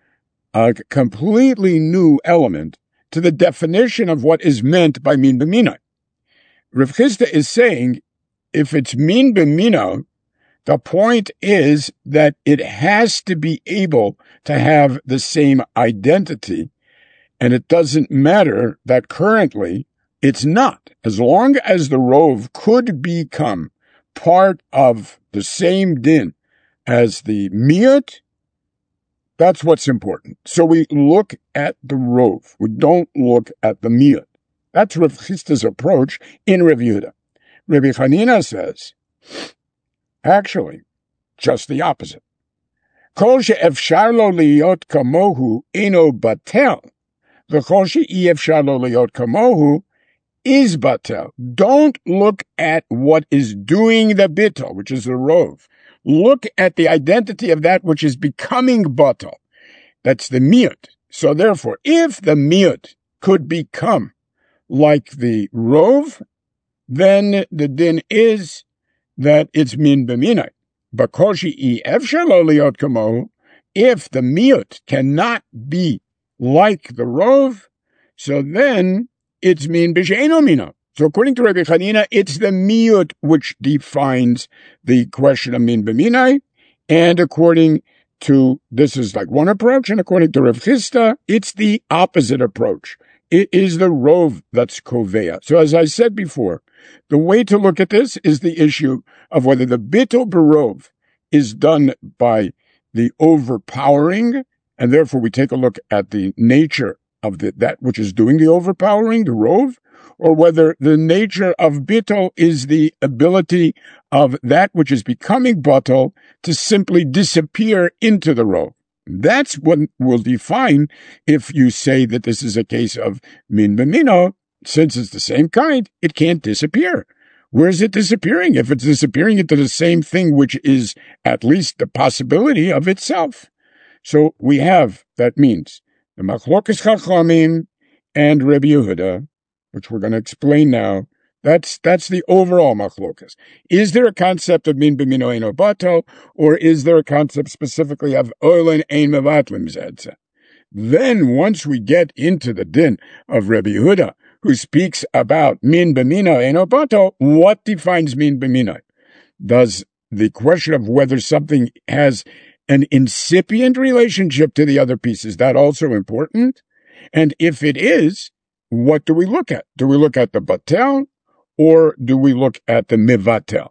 a completely new element to the definition of what is meant by min b'minai. Rav Chisda is saying, if it's min b'mina, the point is that it has to be able to have the same identity, and it doesn't matter that currently it's not. As long as the rov could become part of the same din as the miyut, that's what's important. So we look at the rov. We don't look at the miyut. That's Rav Chisda's approach in Rav Yehuda. Rabbi Hanina says, actually, just the opposite. Kol she'efshar lo liyot kamohu eno batel, v'kol she'i efshar lo liyot kamohu is batel. Don't look at what is doing the bittul, which is the rov. Look at the identity of that which is becoming batel. That's the miyut. So therefore, if the miyut could become like the rov, then the din is that it's min b'minai. Bakoshi efshar lo liot kamohu, if the miyut cannot be like the rov, so then it's min b'she'eno mina. So according to Rabbi Hanina, it's the miyut which defines the question of min b'minai, and according to, this is like one approach, and according to Rav Chisda, it's the opposite approach. It is the rov that's koveya. So as I said before, the way to look at this is the issue of whether the bittul berov is done by the overpowering, and therefore we take a look at the nature of the, that which is doing the overpowering, the rov, or whether the nature of bittul is the ability of that which is becoming bittul to simply disappear into the rov. That's what will define if you say that this is a case of min b'mino. Since it's the same kind, it can't disappear. Where is it disappearing? If it's disappearing into the same thing, which is at least the possibility of itself. So we have, that means, the Machlokas Chachamim and Rabbi Yehuda, which we're going to explain now. That's that's the overall machlokas. Is there a concept of min b'mino eino batel, or is there a concept specifically of oilin ein mevatlim zedze? Then, once we get into the din of Rabbi Yehuda, who speaks about min b'mino eino batel, what defines min b'mino? Does the question of whether something has an incipient relationship to the other piece, is that also important? And if it is, what do we look at? Do we look at the batel, or do we look at the mivatel?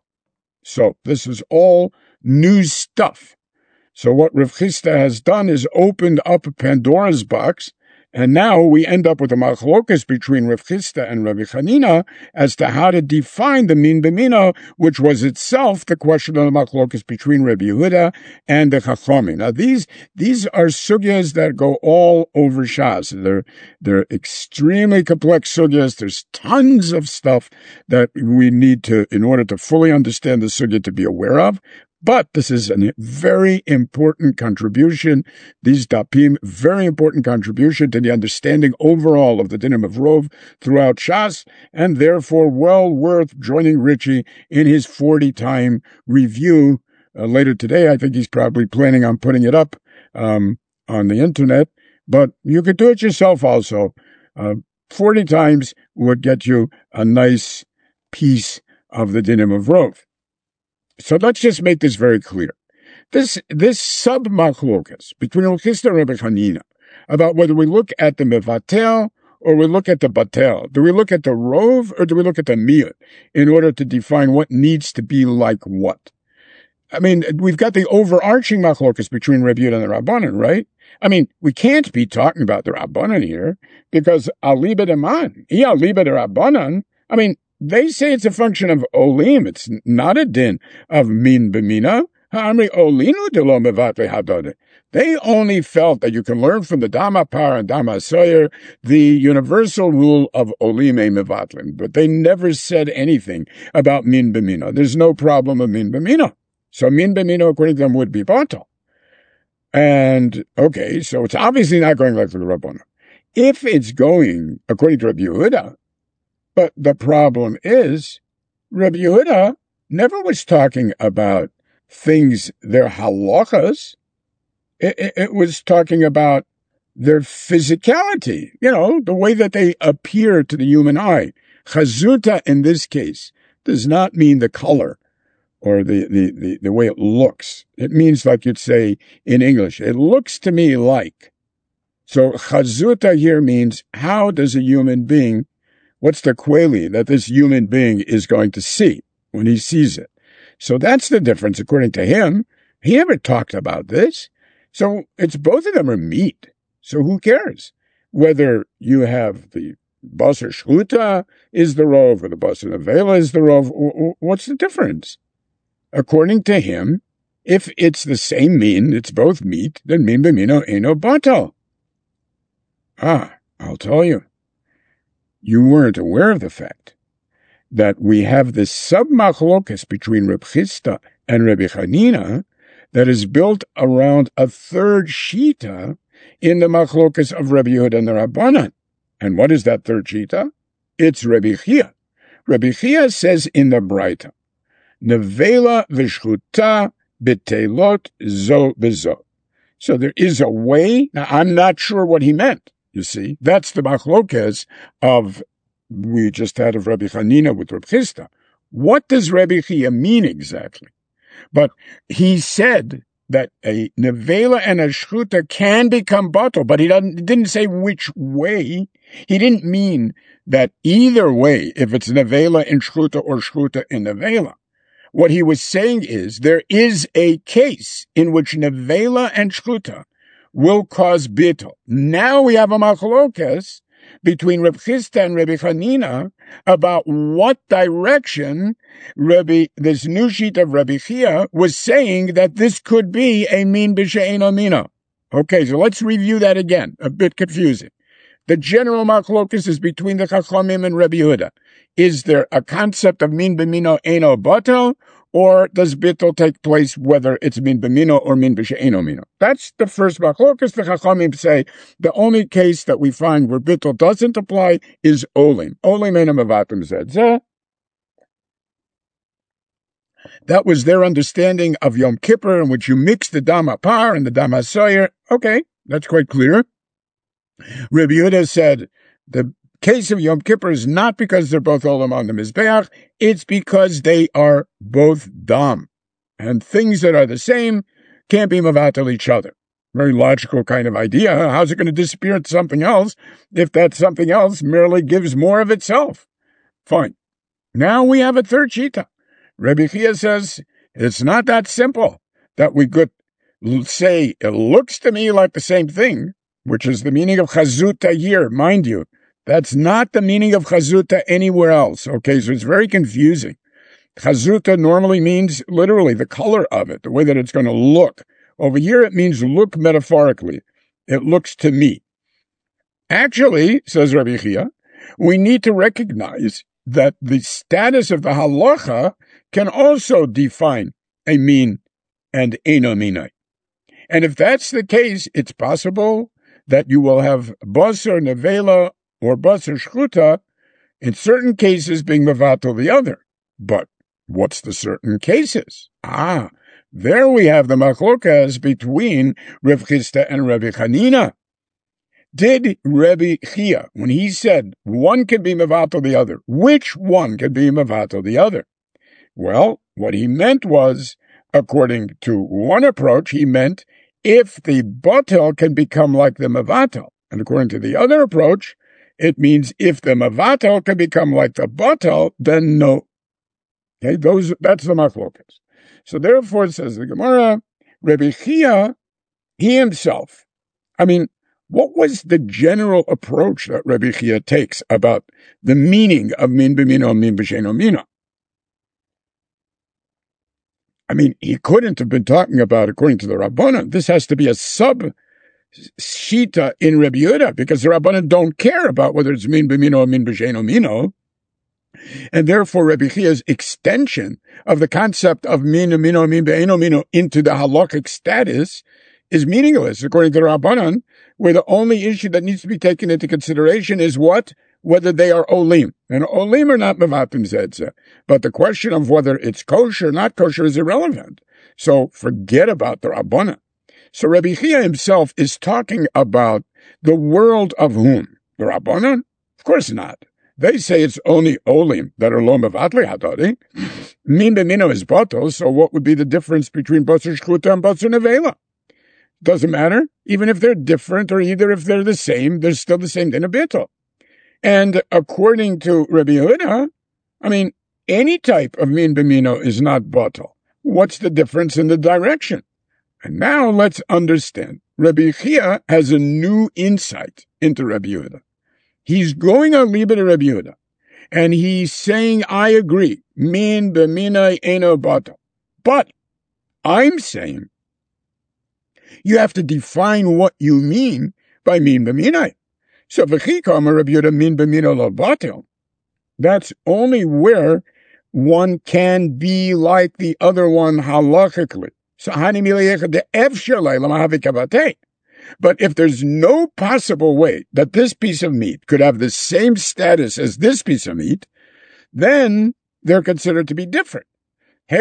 So this is all new stuff. So what Rav Chisda has done is opened up Pandora's box, and now we end up with a machlokas between Rav Chisda and Rabbi Hanina as to how to define the min b'mino, which was itself the question of the machlokas between Rabbi Yehuda and the Chachamim. Now these these are sugyas that go all over Shas. They're they're extremely complex sugyas. There's tons of stuff that we need to, in order to fully understand the sugya, to be aware of. But this is a very important contribution. These dapim, very important contribution to the understanding overall of the dinim of Rov throughout Shas, and therefore well worth joining Richie in his forty-time review uh, later today. I think he's probably planning on putting it up um, on the internet, but you could do it yourself also. Uh, forty times would get you a nice piece of the dinim of Rov. So let's just make this very clear. This this sub-machlokas between Rav Chisda and Rabbi Hanina about whether we look at the mevatel or we look at the batel. Do we look at the rov or do we look at the miyut in order to define what needs to be like what? I mean, we've got the overarching machlokas between Rabbi Yehuda and the Rabbanan, right? I mean, we can't be talking about the Rabbanan here because aliba deman, iya aliba de Rabbanan. I mean, they say it's a function of olim. It's not a din of min b'mina. Ha'amri olinu de lo mevatle hadode. They only felt that you can learn from the Dama Par and Dama Soyer the universal rule of olim e mevatlim, but they never said anything about min b'mina. There's no problem of min b'mina. So min b'mina, according to them, would be batal. And, okay, so it's obviously not going like the Rabbanan. If it's going according to Rabbi Yehuda, but the problem is, Rabbi Yehuda never was talking about things, their halachas. It, it, it was talking about their physicality, you know, the way that they appear to the human eye. Chazuta in this case does not mean the color or the, the, the, the way it looks. It means, like you'd say in English, it looks to me like. So chazuta here means, how does a human being, what's the quali that this human being is going to see when he sees it? So that's the difference according to him. He never talked about this. So it's both of them are meat. So who cares whether you have the basar shchuta is the rov or the basar nevela is the rov? What's the difference? According to him, if it's the same mean, it's both meat, then min b'mino eno batal. Ah, I'll tell you. You weren't aware of the fact that we have this sub-machlokas between Reb Chisda and Rabbi Chanina that is built around a third shita in the machlokas of Rabbi Yehuda and the Rabbanan. And what is that third shita? It's Rabbi Chia. Rabbi Chia says in the Braita, Nevela v'shchuta b'teilot zo b'zo. So there is a way. Now, I'm not sure what he meant, you see. That's the machlokas of, we just had of Rabbi Chanina with Rabbi Chisda. What does Rabbi Chia mean exactly? But he said that a nevela and a shchuta can become batal, but he doesn't, didn't say which way. He didn't mean that either way, if it's nevela in shchuta or shchuta in nevela. What he was saying is there is a case in which nevela and shchuta will cause bittul. Now we have a machlokas between Reb Chisda and Rabbi Chanina about what direction Rabbi, this new sheet of Rabbi Chia was saying that this could be a min b'she'eino mino. Okay, so let's review that again. A bit confusing. The general machlokas is between the Chachamim and Rabbi Yehuda. Is there a concept of min b'mino eno batel, or does bittul take place whether it's min b'mino or min b'she'eino mino? That's the first machlokas. The Chachamim say the only case that we find where bittul doesn't apply is olim. Olim ena mevatim zeh. That was their understanding of Yom Kippur, in which you mix the dam apar and the dam hasoyer. Okay, that's quite clear. Rabbi Yehuda said the case of Yom Kippur is not because they're both olam on the Mizbeach, it's because they are both dam. And things that are the same can't be mavatal each other. Very logical kind of idea. How's it going to disappear into something else if that something else merely gives more of itself? Fine. Now we have a third shita. Rabbi Chia says it's not that simple that we could say it looks to me like the same thing, which is the meaning of chazuta here, mind you. That's not the meaning of chazuta anywhere else. Okay, so it's very confusing. Chazuta normally means literally the color of it, the way that it's going to look. Over here, it means look metaphorically. It looks to me. Actually, says Rabbi Chia, we need to recognize that the status of the halacha can also define a min and eino minai. And if that's the case, it's possible that you will have basar nevela or basar shchuta in certain cases being mevatel the other. But what's the certain cases? Ah, there we have the machlokas between Reb Chisda and Rabbi Chanina. Did Rabbi Chia, when he said one can be mevatel the other, which one can be mevatel the other? Well, what he meant was, according to one approach, he meant if the batel can become like the mevatel. And according to the other approach, it means if the mevatel can become like the batel, then no. Okay, those, that's the machlokas. So therefore, it says the Gemara, Rabbi Chia, he himself, I mean, what was the general approach that Rabbi Chia takes about the meaning of min b'mino, min b'she'eino mino? I mean, he couldn't have been talking about, according to the Rabbanan, this has to be a sub-shita in Rabbi Yehuda, because the Rabbanan don't care about whether it's min b'mino or min b'she'eino mino. And therefore, Rabbi Chia's extension of the concept of min b'mino, min b'she'eino mino into the halakhic status is meaningless, according to the Rabbanan, where the only issue that needs to be taken into consideration is what? Whether they are olim. And olim are not mevatim zedze. But the question of whether it's kosher or not kosher is irrelevant. So forget about the Rabbanan. So Rabbi Chia himself is talking about the world of whom? The Rabbanan? Of course not. They say it's only olim that are lo mevatli hadari. Min b'mino is batal, so what would be the difference between basar shchuta and basar nevela? Doesn't matter. Even if they're different, or either if they're the same, they're still the same din of bittul. And according to Rabbi Yehuda, I mean, any type of min b'mino is not batal. What's the difference in the direction? And now let's understand. Rabbi Chia has a new insight into Rabbi Yehuda. He's going on liba to Rabbi Yehuda, and he's saying, I agree, min b'minai eno batal. But I'm saying you have to define what you mean by min b'minai. So v'chikam Rabbi Yehuda min b'mino lo batal. That's only where one can be like the other one halachically. So hani milayech de efshalei l'mahavikavatei. But if there's no possible way that this piece of meat could have the same status as this piece of meat, then they're considered to be different. So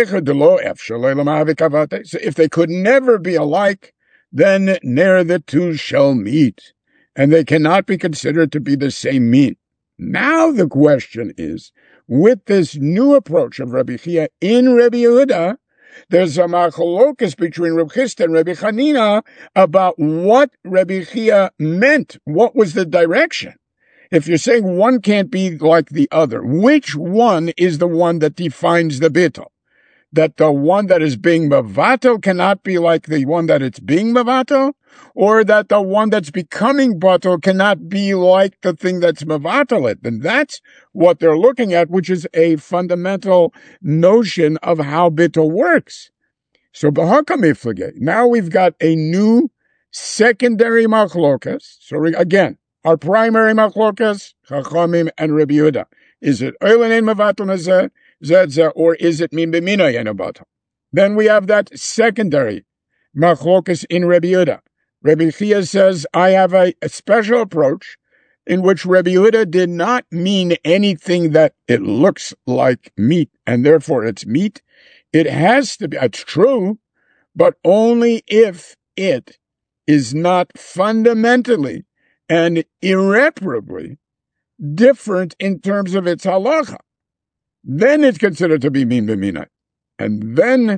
if they could never be alike, then ne'er the two shall meet, and they cannot be considered to be the same meat. Now the question is, with this new approach of Rabbi Chia in Rabbi Yehuda, there's a machlokas between Reb Chisda and Rabbi Chanina about what Rabbi Chia meant. What was the direction? If you're saying one can't be like the other, which one is the one that defines the bittul? That the one that is being mevatel cannot be like the one that it's being mevatel? Or that the one that's becoming batel cannot be like the thing that's mevatel it? And that's what they're looking at, which is a fundamental notion of how bittul works. So b'hakamiflage, now we've got a new secondary machlokas. So again, our primary machlokas, Chachamim and Rabbi Yehuda. Is it oilein mevatel nazeh, zeh, or is it min b'mino yeno batel? Then we have that secondary machlokas in Rabbi Yehuda. Rabbi Chia says, I have a, a special approach in which Rabbi Yehuda did not mean anything that it looks like meat, and therefore it's meat. It has to be, it's true, but only if it is not fundamentally and irreparably different in terms of its halacha. Then it's considered to be min b'minai. And then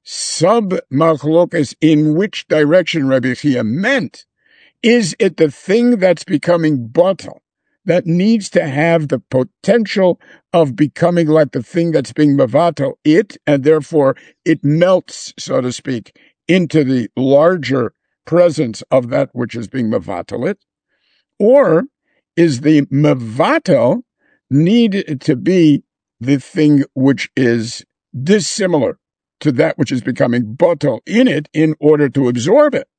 sub-machlokas in which direction Rabbi Chia meant. Is it the thing that's becoming batal, that needs to have the potential of becoming like the thing that's being mevatel it, and therefore it melts, so to speak, into the larger presence of that which is being mevatel it? Or is the mevatel need to be the thing which is dissimilar to that which is becoming batal in it in order to absorb it?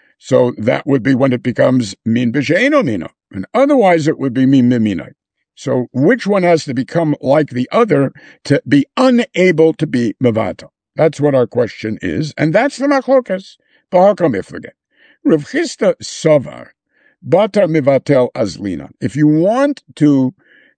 So that would be when it becomes min b'she'eno mino, and otherwise it would be min b'minai. So which one has to become like the other to be unable to be mevatel? That's what our question is, and that's the machlokas. B'hakam iflage. Rav Chisda Sovar, batar mevatel azlina. If you want to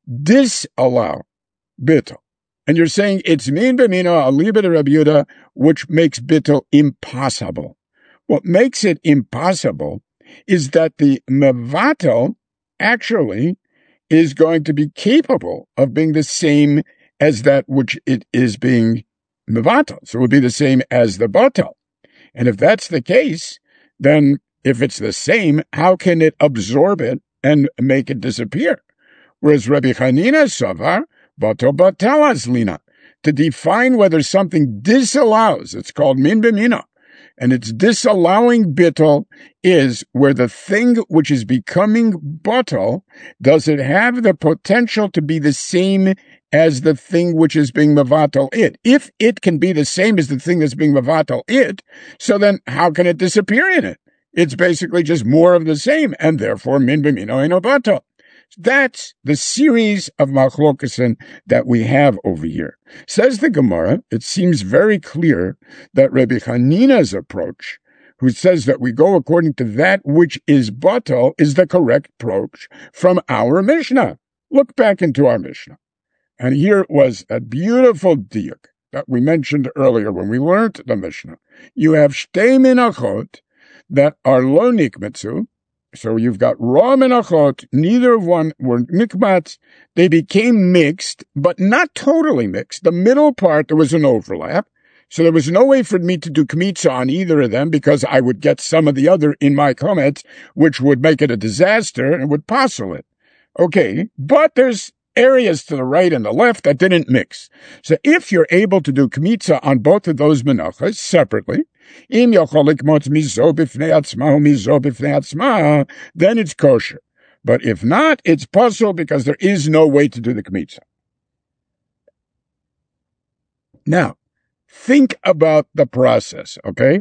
disallow bittul, and you're saying it's min b'mino aliba de Rabbi Yehuda, which makes bittul impossible. What makes it impossible is that the mevatel actually is going to be capable of being the same as that which it is being mevatel. So it would be the same as the batel. And if that's the case, then if it's the same, how can it absorb it and make it disappear? Whereas Rabbi Chanina Savar, batel batel azlina, to define whether something disallows, it's called min b'mino, and it's disallowing bittul is where the thing which is becoming batal, does it have the potential to be the same as the thing which is being mevatel it? If it can be the same as the thing that's being mevatel it, so then how can it disappear in it? It's basically just more of the same, and therefore min b'mino eno batal. That's the series of machlokasin that we have over here. Says the Gemara, it seems very clear that Rabbi Chanina's approach, who says that we go according to that which is batal, is the correct approach from our Mishnah. Look back into our Mishnah. And here was a beautiful diuk that we mentioned earlier when we learned the Mishnah. You have shtei minachot that are lo nikmetzu, So you've got raw menachot, neither of one were nikmat. They became mixed, but not totally mixed. The middle part, there was an overlap. So there was no way for me to do kmitza on either of them because I would get some of the other in my kometz, which would make it a disaster and would passel it. Okay, but there's areas to the right and the left that didn't mix. So if you're able to do kmitza on both of those menachos separately, then it's kosher. But if not, it's puzzle because there is no way to do the kmitza. Now, think about the process, okay?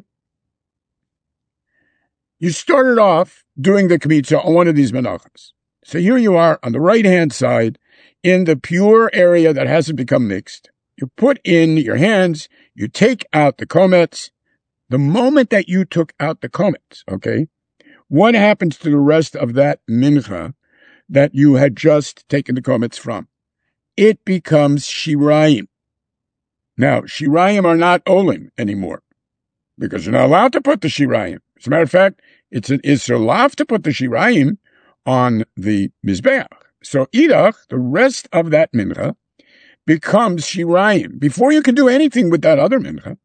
You started off doing the kmitza on one of these menachos. So here you are on the right-hand side in the pure area that hasn't become mixed. You put in your hands, you take out the kometz. The moment that you took out the kometz, okay, what happens to the rest of that mincha that you had just taken the kometz from? It becomes shirayim. Now, shirayim are not olim anymore because you're not allowed to put the shirayim. As a matter of fact, it's an isser lav to put the shirayim on the mizbeach. So idach, the rest of that mincha, becomes shirayim before you can do anything with that other mincha.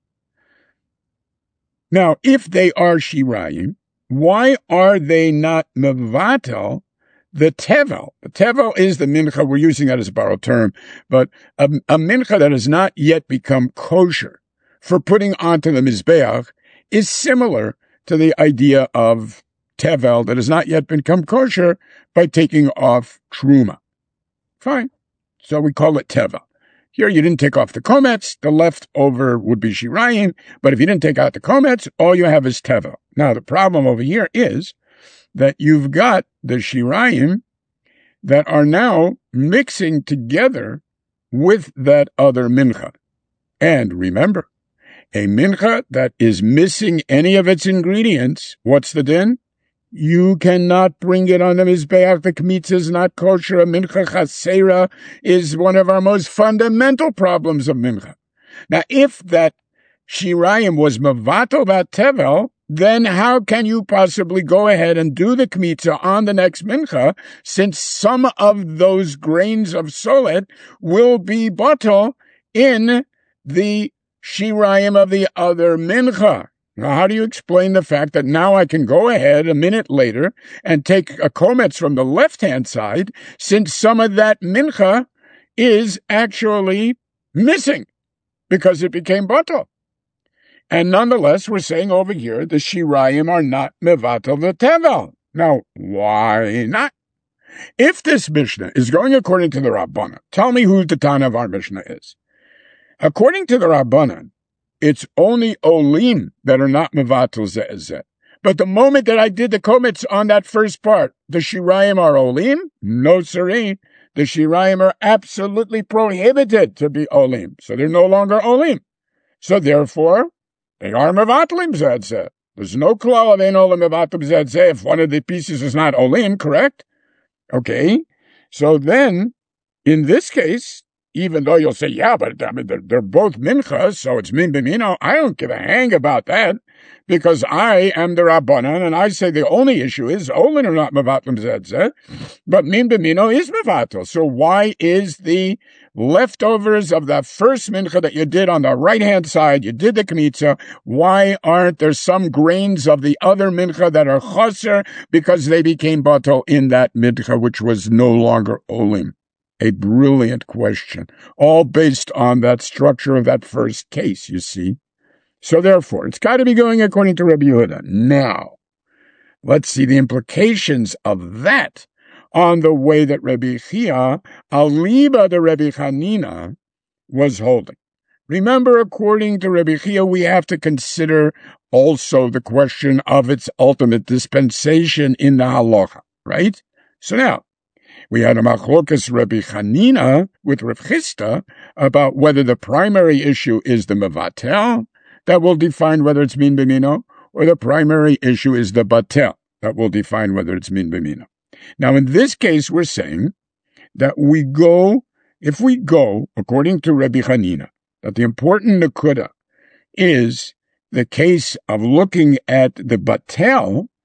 Now, if they are shirayim, why are they not mevatel the tevel? The tevel is the mincha, we're using that as a borrowed term, but a, a mincha that has not yet become kosher for putting onto the mizbeach is similar to the idea of tevel that has not yet become kosher by taking off truma. Fine. So we call it tevel. Here you didn't take off the kometz, the leftover would be shirayim, but if you didn't take out the kometz, all you have is tevel. Now the problem over here is that you've got the shirayim that are now mixing together with that other mincha. And remember, a mincha that is missing any of its ingredients, what's the din? You cannot bring it on the mizbeach. The kmitza is not kosher. A mincha chasera is one of our most fundamental problems of mincha. Now, if that shirayim was mevatel that tevel, then how can you possibly go ahead and do the kmitza on the next mincha, since some of those grains of solet will be batel in the shirayim of the other mincha? Now, how do you explain the fact that now I can go ahead a minute later and take a kometz from the left-hand side, since some of that mincha is actually missing because it became batel? And nonetheless, we're saying over here the shirayim are not mevatel the tevel. Now, why not? If this Mishnah is going according to the Rabbanan, tell me who the Tana of our Mishnah is. According to the Rabbanan, it's only olim that are not mevatel zeh. But the moment that I did the kometz on that first part, the shirayim are olim? No, siree. The shirayim are absolutely prohibited to be olim. So they're no longer olim. So therefore, they are mevatlim zeh. There's no klal of ein olim mevatlim zeh if one of the pieces is not olim, correct? Okay. So then, in this case, even though you'll say, yeah, but I mean, they're, they're both minchas, so it's min b'mino, I don't give a hang about that, because I am the Rabbanan, and I say the only issue is, olin are not mevatlim zeh, but min b'mino is mevatel. So why is the leftovers of that first mincha that you did on the right-hand side, you did the kmitza, why aren't there some grains of the other mincha that are chaser, because they became batel in that mincha, which was no longer olim? A brilliant question, all based on that structure of that first case, you see. So therefore, it's got to be going according to Rabbi Yehuda. Now, let's see the implications of that on the way that Rabbi Chia, aliba the Rabbi Hanina, was holding. Remember, according to Rabbi Chia, we have to consider also the question of its ultimate dispensation in the halacha, right? So now, we had a machlokas Rabbi Hanina with Rav Chisda about whether the primary issue is the mevatel that will define whether it's min b'mino, or the primary issue is the batel that will define whether it's min b'mino. Now, in this case, we're saying that we go, if we go, according to Rabbi Hanina, that the important nekuda is the case of looking at the batel.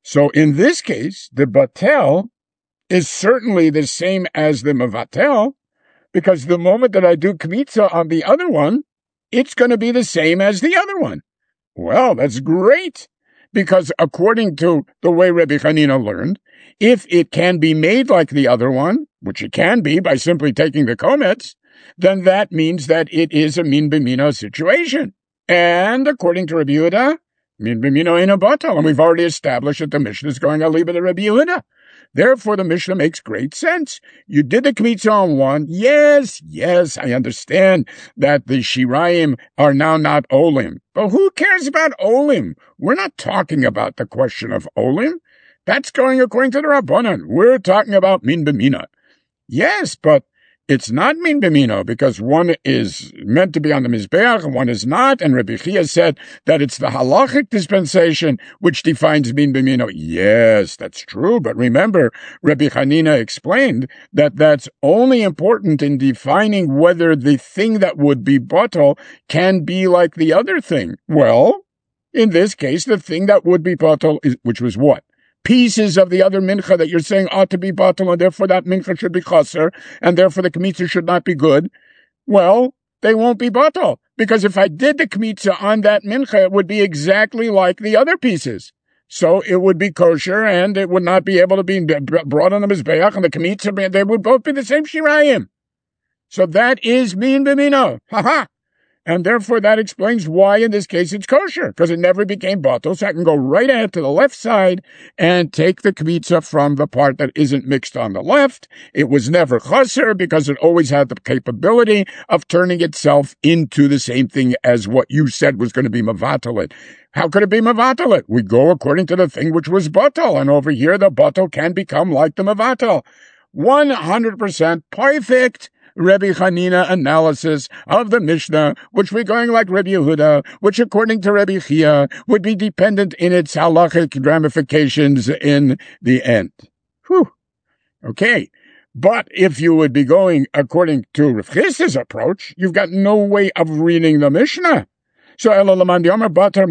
So in this case, the batel is certainly the same as the mevatel, because the moment that I do kmitza on the other one, it's going to be the same as the other one. Well, that's great, because according to the way Rabbi Hanina learned, if it can be made like the other one, which it can be by simply taking the komets, then that means that it is a min b'mino situation. And according to Rabbi Yehuda, min b'mino ain't a batal, and we've already established that the Mishnah is going aliba to Rabbi Yehuda. Therefore, the Mishnah makes great sense. You did the kmitza on one. Yes, yes, I understand that the shirayim are now not olim. But who cares about olim? We're not talking about the question of olim. That's going according to the Rabbanan. We're talking about min b'mina. Yes, but it's not min b'mino, because one is meant to be on the Mizbeach and one is not, and Rabbi Chia said that it's the halachic dispensation which defines min b'mino. Yes, that's true, but remember, Rabbi Hanina explained that that's only important in defining whether the thing that would be batal can be like the other thing. Well, in this case, the thing that would be batal, is, which was what? Pieces of the other mincha that you're saying ought to be batal, and therefore that mincha should be chaser, and therefore the kmitza should not be good. Well, they won't be batal, because if I did the kmitza on that mincha, it would be exactly like the other pieces. So it would be kosher, and it would not be able to be brought on the mizbeach, and the kmitza, they would both be the same shirayim. So that is min b'mino. Ha ha! And therefore, that explains why, in this case, it's kosher, because it never became batal. So I can go right ahead to the left side and take the kmitza from the part that isn't mixed on the left. It was never chaser, because it always had the capability of turning itself into the same thing as what you said was going to be mavatalit. How could it be mavatalit? We go according to the thing which was batal, and over here, the batal can become like the mavatal. one hundred percent perfect Rabbi Hanina analysis of the Mishnah, which we're going like Rabbi Yehuda, which according to Rabbi Chia would be dependent in its halachic ramifications in the end. Whew. Okay. But if you would be going according to Rav Chisda's approach, you've got no way of reading the Mishnah. So, according to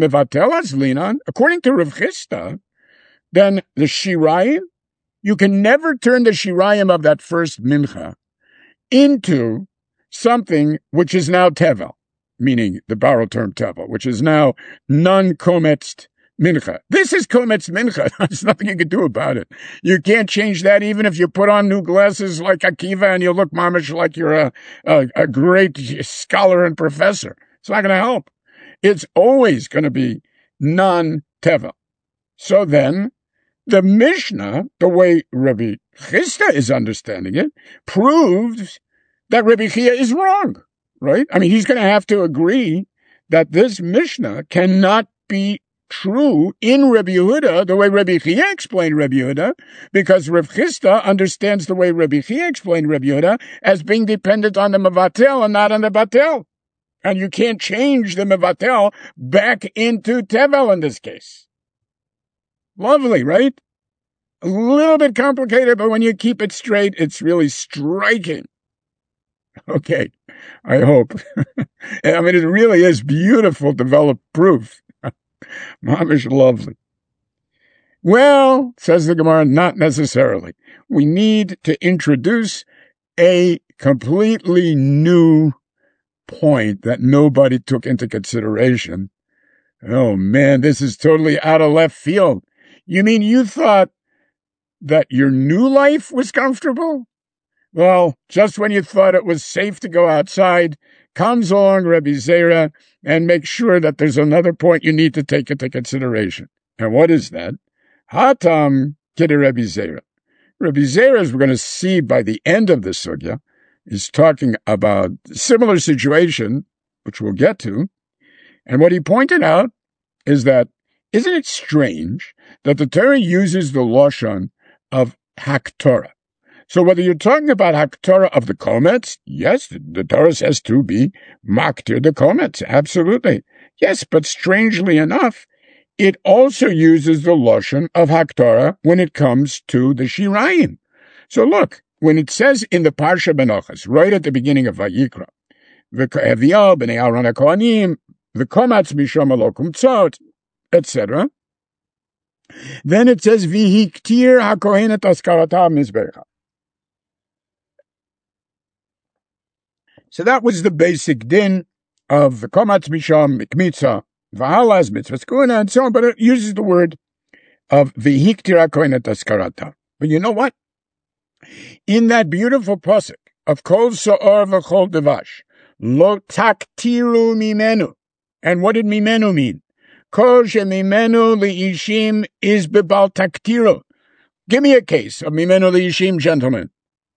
Rav Chisda, then the shirayim, you can never turn the shirayim of that first mincha into something which is now tevel, meaning the borrowed term tevel, which is now non-kometz mincha. This is kometz mincha. There's nothing you can do about it. You can't change that even if you put on new glasses like Akiva and you look mamish like you're a, a, a great scholar and professor. It's not going to help. It's always going to be non-tevel. So then, the Mishnah, the way Rabbi Chisda is understanding it, proves that Rabbi Chia is wrong, right? I mean, he's going to have to agree that this Mishnah cannot be true in Rabbi Yehuda the way Rabbi Chia explained Rabbi Yehuda, because Rav Chisda understands the way Rabbi Chia explained Rabbi Yehuda as being dependent on the mevatel and not on the batel. And you can't change the mevatel back into tevel in this case. Lovely, right? A little bit complicated, but when you keep it straight, it's really striking. Okay, I hope. I mean, it really is beautiful, developed proof. Mamish lovely. Well, says the Gemara, not necessarily. We need to introduce a completely new point that nobody took into consideration. Oh, man, this is totally out of left field. You mean you thought that your new life was comfortable? Well, just when you thought it was safe to go outside, comes along Rabbi Zera and makes sure that there's another point you need to take into consideration. And what is that? Hatam kede Rabbi Zera. Rabbi Zera, as we're going to see by the end of the sugya, is talking about a similar situation, which we'll get to. And what he pointed out is that, isn't it strange that the Torah uses the lashon of haktorah? So whether you're talking about haktorah of the komets, yes, the Torah says to be maktir the komets, absolutely. Yes, but strangely enough, it also uses the lashon of haktorah when it comes to the shirayim. So look, when it says in the Parsha Menachos, right at the beginning of Vayikra, v'ka'eviyah b'nei Aaron HaKohanim, v'komats misham alokum tzot, et cetera. Then it says, Vihiktir hakohen et askarata mizbecha. So that was the basic din of the komatz misham mikmitza, v'halaz mitzvahs kuna, and so on, but it uses the word of vihiktir hakohen et askarata. But you know what? In that beautiful pasuk of kol so'or v'chol devash, lo taktiru mimenu. And what did mimenu mean? Kol shemimenu li'ishim is bebal taktiru. Give me a case of mimenu li'ishim, gentlemen.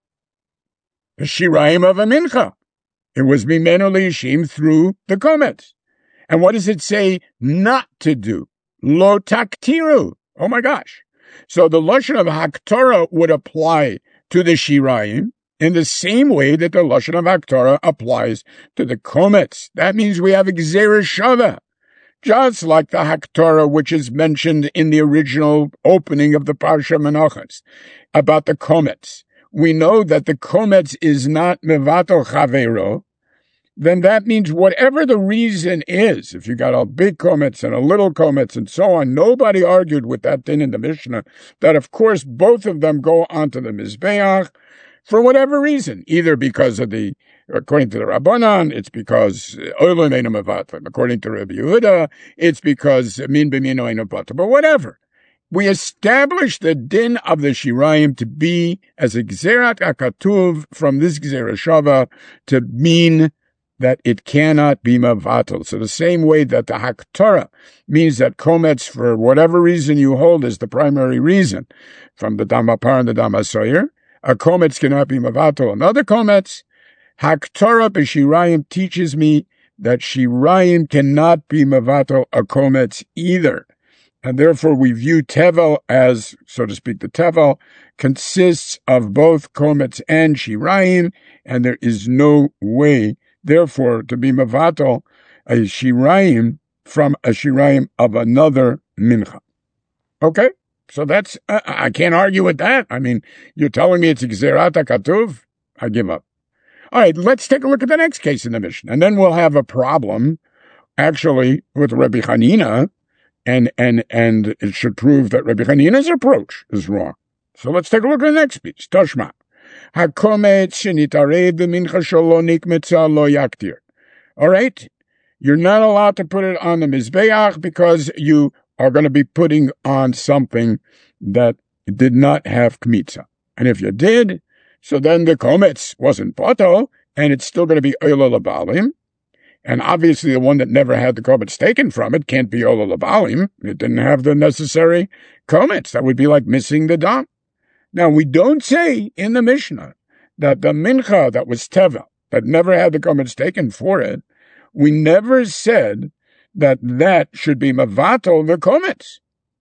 The shiraim of a mincha. It was mimenu li'ishim through the komets. And what does it say not to do? Lo taktiru. Oh my gosh. So the lashon of haktorah would apply to the shiraim in the same way that the lashon of haktorah applies to the komets. That means we have gzera shava, just like the haktorah which is mentioned in the original opening of the Parsha Menachos about the komets. We know that the komets is not mevatel chavero. Then that means whatever the reason is, if you got a big komets and a little komets and so on, nobody argued with that din in the Mishnah, that of course both of them go onto the Mizbeach for whatever reason, either because of the, according to the Rabbanan, it's because Oilem Eino Mevatel. According to Rabbi Yehuda, it's because Min B'mino Eino Mevatel. But whatever. We established the din of the Shirayim to be as a Gzerat Akatuv from this Gzera Shava to mean that it cannot be Mevatel. So the same way that the Haktorah means that komets, for whatever reason you hold is the primary reason, from the Damapar and the Damasoyer, a komets cannot be Mevatel. Another komets, Haktorah b'Shirayim teaches me that Shirayim cannot be Mevatel a komets either. And therefore we view Tevel as, so to speak, the Tevel consists of both komets and Shirayim, and there is no way, therefore, to be Mevatel a Shirayim from a Shirayim of another mincha. Okay? So that's, uh, I can't argue with that. I mean, you're telling me it's Gzerat HaKatuv? I give up. All right, let's take a look at the next case in the Mishnah, and then we'll have a problem, actually, with Rabbi Hanina, and and and it should prove that Rabbi Hanina's approach is wrong. So let's take a look at the next piece. Tashma. HaKometz shenitarev b'mincha shelo nikmetza lo yaktir. All right, you're not allowed to put it on the Mizbeach because you are going to be putting on something that did not have kmitza. And if you did, so then the kometz wasn't poto, and it's still going to be oila labalim. And obviously the one that never had the kometz taken from it can't be oila labalim. It didn't have the necessary kometz. That would be like missing the dam. Now, we don't say in the Mishnah that the mincha that was teva, that never had the kometz taken for it, we never said that that should be mevatel the kometz,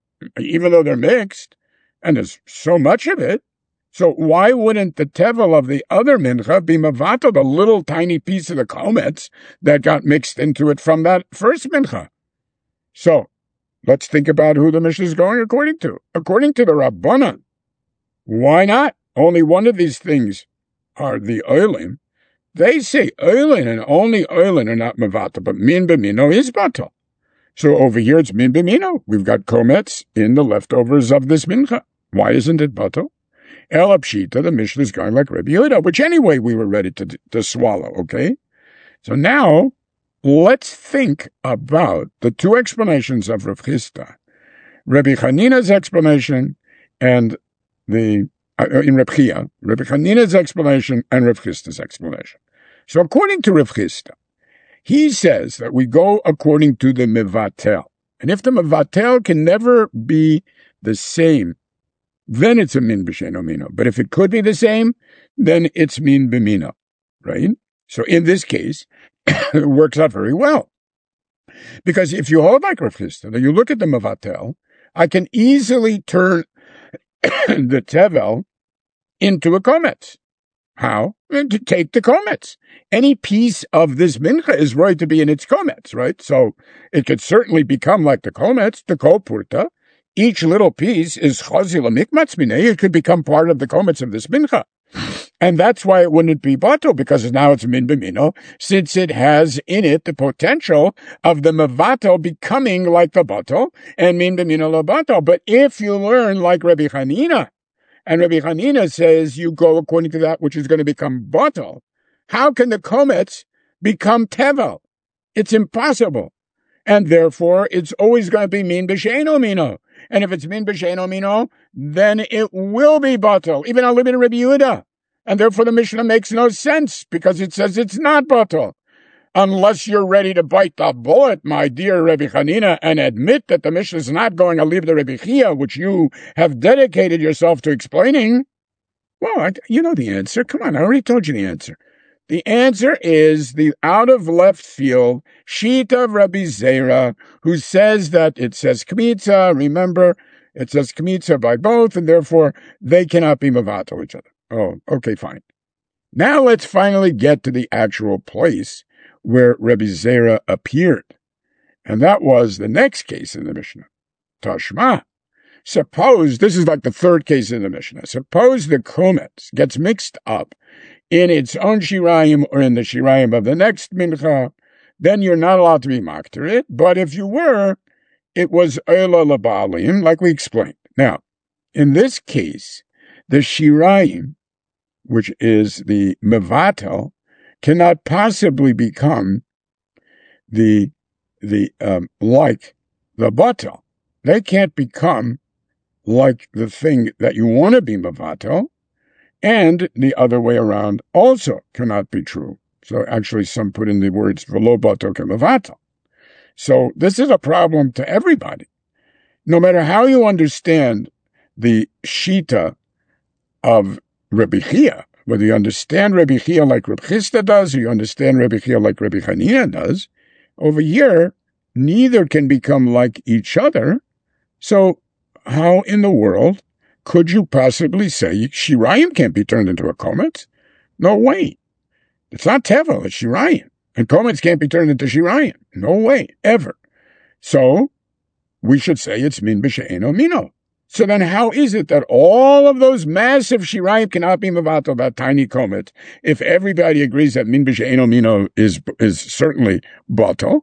even though they're mixed, and there's so much of it. So why wouldn't the tevel of the other mincha be mevatel the little tiny piece of the kometz that got mixed into it from that first mincha? So let's think about who the Mishnah is going according to. According to the Rabbanan, why not? Only one of these things are the oilim. They say oilin and only oilin are not mevatel, but min b'mino is batel. So over here it's min b'mino. We've got kometz in the leftovers of this mincha. Why isn't it batel? El Pshita, the Mishnah is going like Rabbi Yehuda, which anyway we were ready to, to swallow, okay? So now let's think about the two explanations of Rav Chisda. Rabbi Hanina's explanation and the Uh, in Reb Chia, Reb Hanina's explanation and Reb Chisda's explanation. So according to Reb Chisda, he says that we go according to the mevatel. And if the mevatel can never be the same, then it's a min b'sheno mino. But if it could be the same, then it's min b'mino, right? So in this case, it works out very well. Because if you hold like Reb Chisda, that you look at the mevatel, I can easily turn the tevel into a kometz. How? To take the kometz. Any piece of this mincha is right to be in its kometz, right? So it could certainly become like the kometz, the kopurta. Each little piece is chazi lamikmatz minei. It could become part of the kometz of this mincha. And that's why it wouldn't be batel, because now it's min b'mino, since it has in it the potential of the mevatel becoming like the batel, and min b'mino lo batel. But if you learn like Rabbi Hanina, and Rabbi Hanina says you go according to that which is going to become batel, how can the komets become tevel? It's impossible. And therefore, it's always going to be min b'she'eno mino. And if it's min b'she'eno mino, then it will be batel, even al libin Rabbi Yehuda. And therefore, the Mishnah makes no sense, because it says it's not batel. Unless you're ready to bite the bullet, my dear Rabbi Hanina, and admit that the Mishnah is not going to leave the Rabbi Chia, which you have dedicated yourself to explaining. Well, I, you know the answer. Come on, I already told you the answer. The answer is the out of left field Shita of Rabbi Zera, who says that it says Kmitza. Remember, it says Kmitza by both, and therefore they cannot be mevatel each other. Oh, okay, fine. Now let's finally get to the actual place where Rabbi Zera appeared. And that was the next case in the Mishnah. Tashma. Suppose, this is like the third case in the Mishnah, suppose the Kometz gets mixed up in its own Shirayim or in the Shirayim of the next Mincha, then you're not allowed to be makter it. But if you were, it was Eila Labalim, like we explained. Now, in this case, the Shirayim, which is the mevatel, cannot possibly become the the um, like the batel. They can't become like the thing that you want to be mevatel, and the other way around also cannot be true. So actually, some put in the words v'lo batel kemevatel. So this is a problem to everybody, no matter how you understand the shita of Rabbi Chia, whether you understand Rabbi Chia like Rabbi Chisda does, or you understand Rabbi Chia like Rabbi Hanina does, over here, neither can become like each other. So how in the world could you possibly say Shirayim can't be turned into a kometz? No way. It's not tevel, it's Shirayim. And kometz can't be turned into Shirayim. No way, ever. So we should say it's min b'she'eno mino. So then how is it that all of those massive Shirayim cannot be mevatel, that tiny komet, if everybody agrees that min b'she'eno mino is, is certainly batel?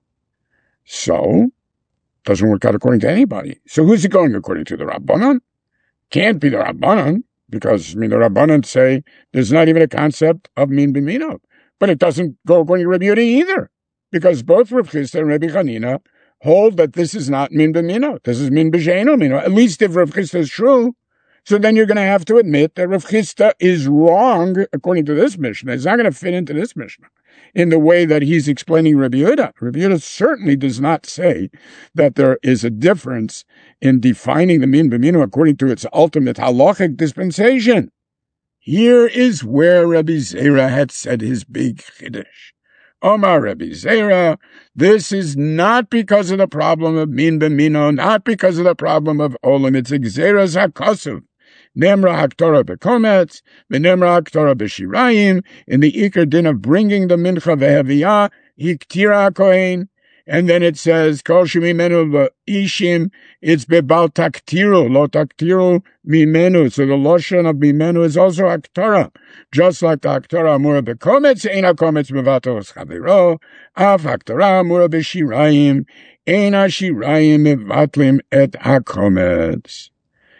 So, doesn't work out according to anybody. So who's it going according to? The Rabbanan? Can't be the Rabbanan, because I mean, the Rabbanan say there's not even a concept of min b'mino. But it doesn't go according to Rabbi Yehuda either, because both Rav Chisda and Rabbi Hanina hold that this is not min b'mino. This is min b'she'eno mino. At least if Rav Chisda is true. So then you're going to have to admit that Rav Chisda is wrong according to this Mishnah. It's not going to fit into this Mishnah in the way that he's explaining Rabbi Yehuda. Rabbi Yehuda certainly does not say that there is a difference in defining the min b'mino according to its ultimate halachic dispensation. Here is where Rabbi Zera had said his big chiddush. Omar Rabbi Zera, this is not because of the problem of min b'mino, not because of the problem of olam. It's gzeras hakasuv. Nemra haktorah bekometz, v'nemra haktorah b'shirayim. In the ikar din of bringing the mincha v'heviyah, hiktira kohen. And then it says, kol shemimenu ishim, it's bebal taktiru, lo taktiru mimenu. So the loshon of mimenu is also aktorah. Just like the aktorah amura bekometz, ein hakometz mevatos chaviro, av aktorah amura b'shirayim, ein hashirayim mevatlim et hakometz.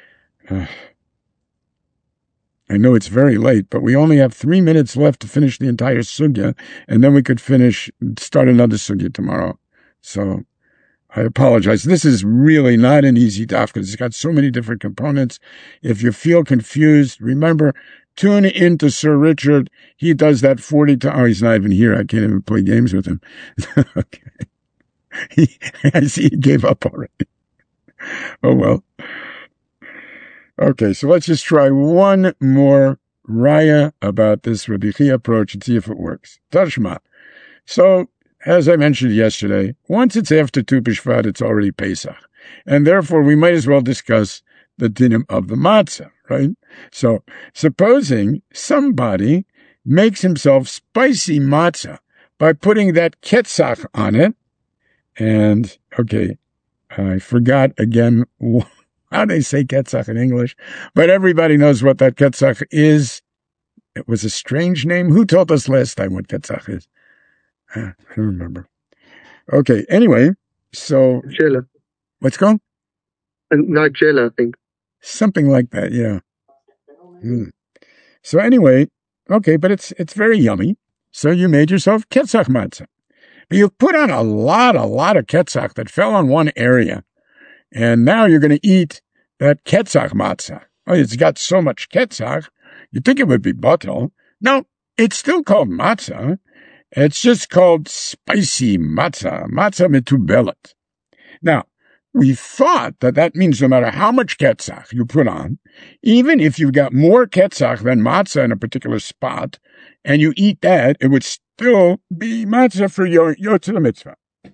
I know it's very late, but we only have three minutes left to finish the entire sugya, and then we could finish, start another sugya tomorrow. So I apologize. This is really not an easy daf because it's got so many different components. If you feel confused, remember, tune in to Sir Richard. He does that forty times. Oh, he's not even here. I can't even play games with him. Okay. He, I see he gave up already. Oh, well. Okay, so let's just try one more raya about this Rabbi Chia approach and see if it works. Tashma. So, as I mentioned yesterday, once it's after Tu B'Shvat, it's already Pesach. And therefore, we might as well discuss the dinim of the matzah, right? So, supposing somebody makes himself spicy matzah by putting that ketzach on it, and, okay, I forgot again how they say ketzach in English, but everybody knows what that ketzach is. It was a strange name. Who told us last time what Ketzach is? Uh, I don't remember. Okay, anyway, so... Jela. What's called? And not Jela, I think. Something like that, yeah. Mm. So anyway, okay, but it's it's very yummy. So you made yourself Ketzach matzah. But you put on a lot, a lot of Ketzach that fell on one area. And now you're going to eat that Ketzach matzah. Oh, it's got so much Ketzach, you'd think it would be batel. No, it's still called matzah. It's just called spicy matzah, matzah metubelet. Now, we thought that that means no matter how much Ketzach you put on, even if you've got more Ketzach than matzah in a particular spot, and you eat that, it would still be matzah for your Yotzei Mitzvah.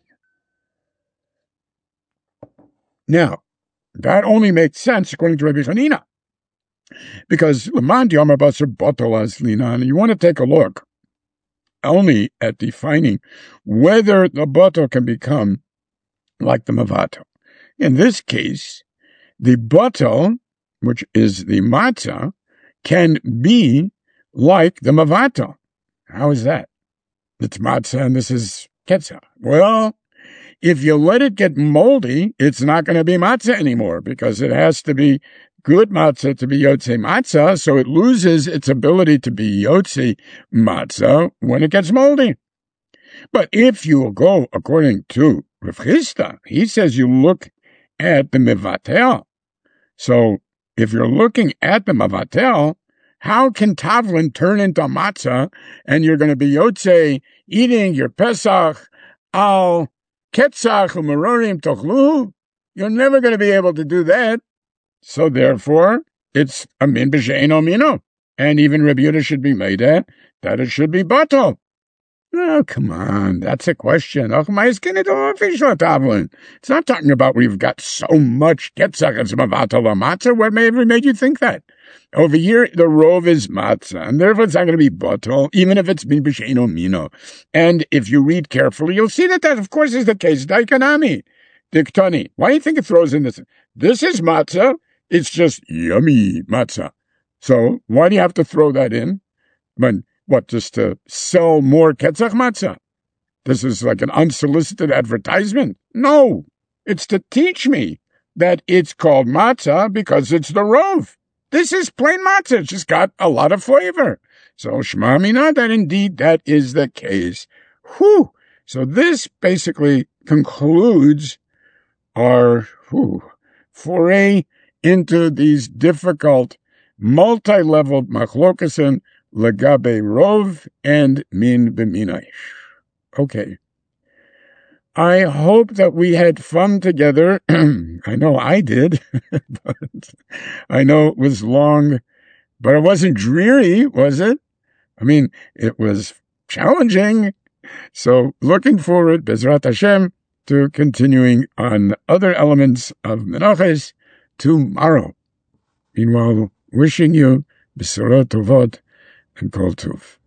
Now, that only makes sense according to Rabbi Hanina. Because L'man Diyamar Basar Batal as Linan, you want to take a look only at defining whether the batal can become like the mavato. In this case, the batal, which is the matzah, can be like the mavato. How is that? It's matzah and this is ketzah. Well, if you let it get moldy, it's not going to be matzah anymore because it has to be good matzah to be yotzei matzah, so it loses its ability to be yotzei matzah when it gets moldy. But if you go according to Rav Chisda, he says you look at the mevatel. So if you're looking at the mevatel, how can tavlin turn into matzah and you're going to be yotzei eating your Pesach al ketzach u'merorim tochlu? You're never going to be able to do that. So therefore, it's a min b'she'eino mino. And even Rabbi Yehuda should be made at that it should be batal. Oh, come on. That's a question. It's not talking about where you've got so much ketzach as mavatal or matzah. What may have made you think that? Over here, the rov is matzah, and therefore it's not going to be batal, even if it's min b'she'eino mino. And if you read carefully, you'll see that that, of course, is the case. Daikanami. Diktani. Why do you think it throws in this? This is matzah. It's just yummy matzah. So why do you have to throw that in? But what, just to sell more ketzach matzah? This is like an unsolicited advertisement? No, it's to teach me that it's called matzah because it's the rov. This is plain matzah. It's just got a lot of flavor. So shema mina, that indeed that is the case. Whew. So this basically concludes our whew, foray into these difficult, multi-leveled machlokasim legabe rov and min b'minaish. Okay. I hope that we had fun together. I know I did, but I know it was long, but it wasn't dreary, was it? I mean, it was challenging. So looking forward, Bezrat Hashem, to continuing on other elements of Menachos tomorrow. Meanwhile, wishing you Besorot Tovot and Kol Tov.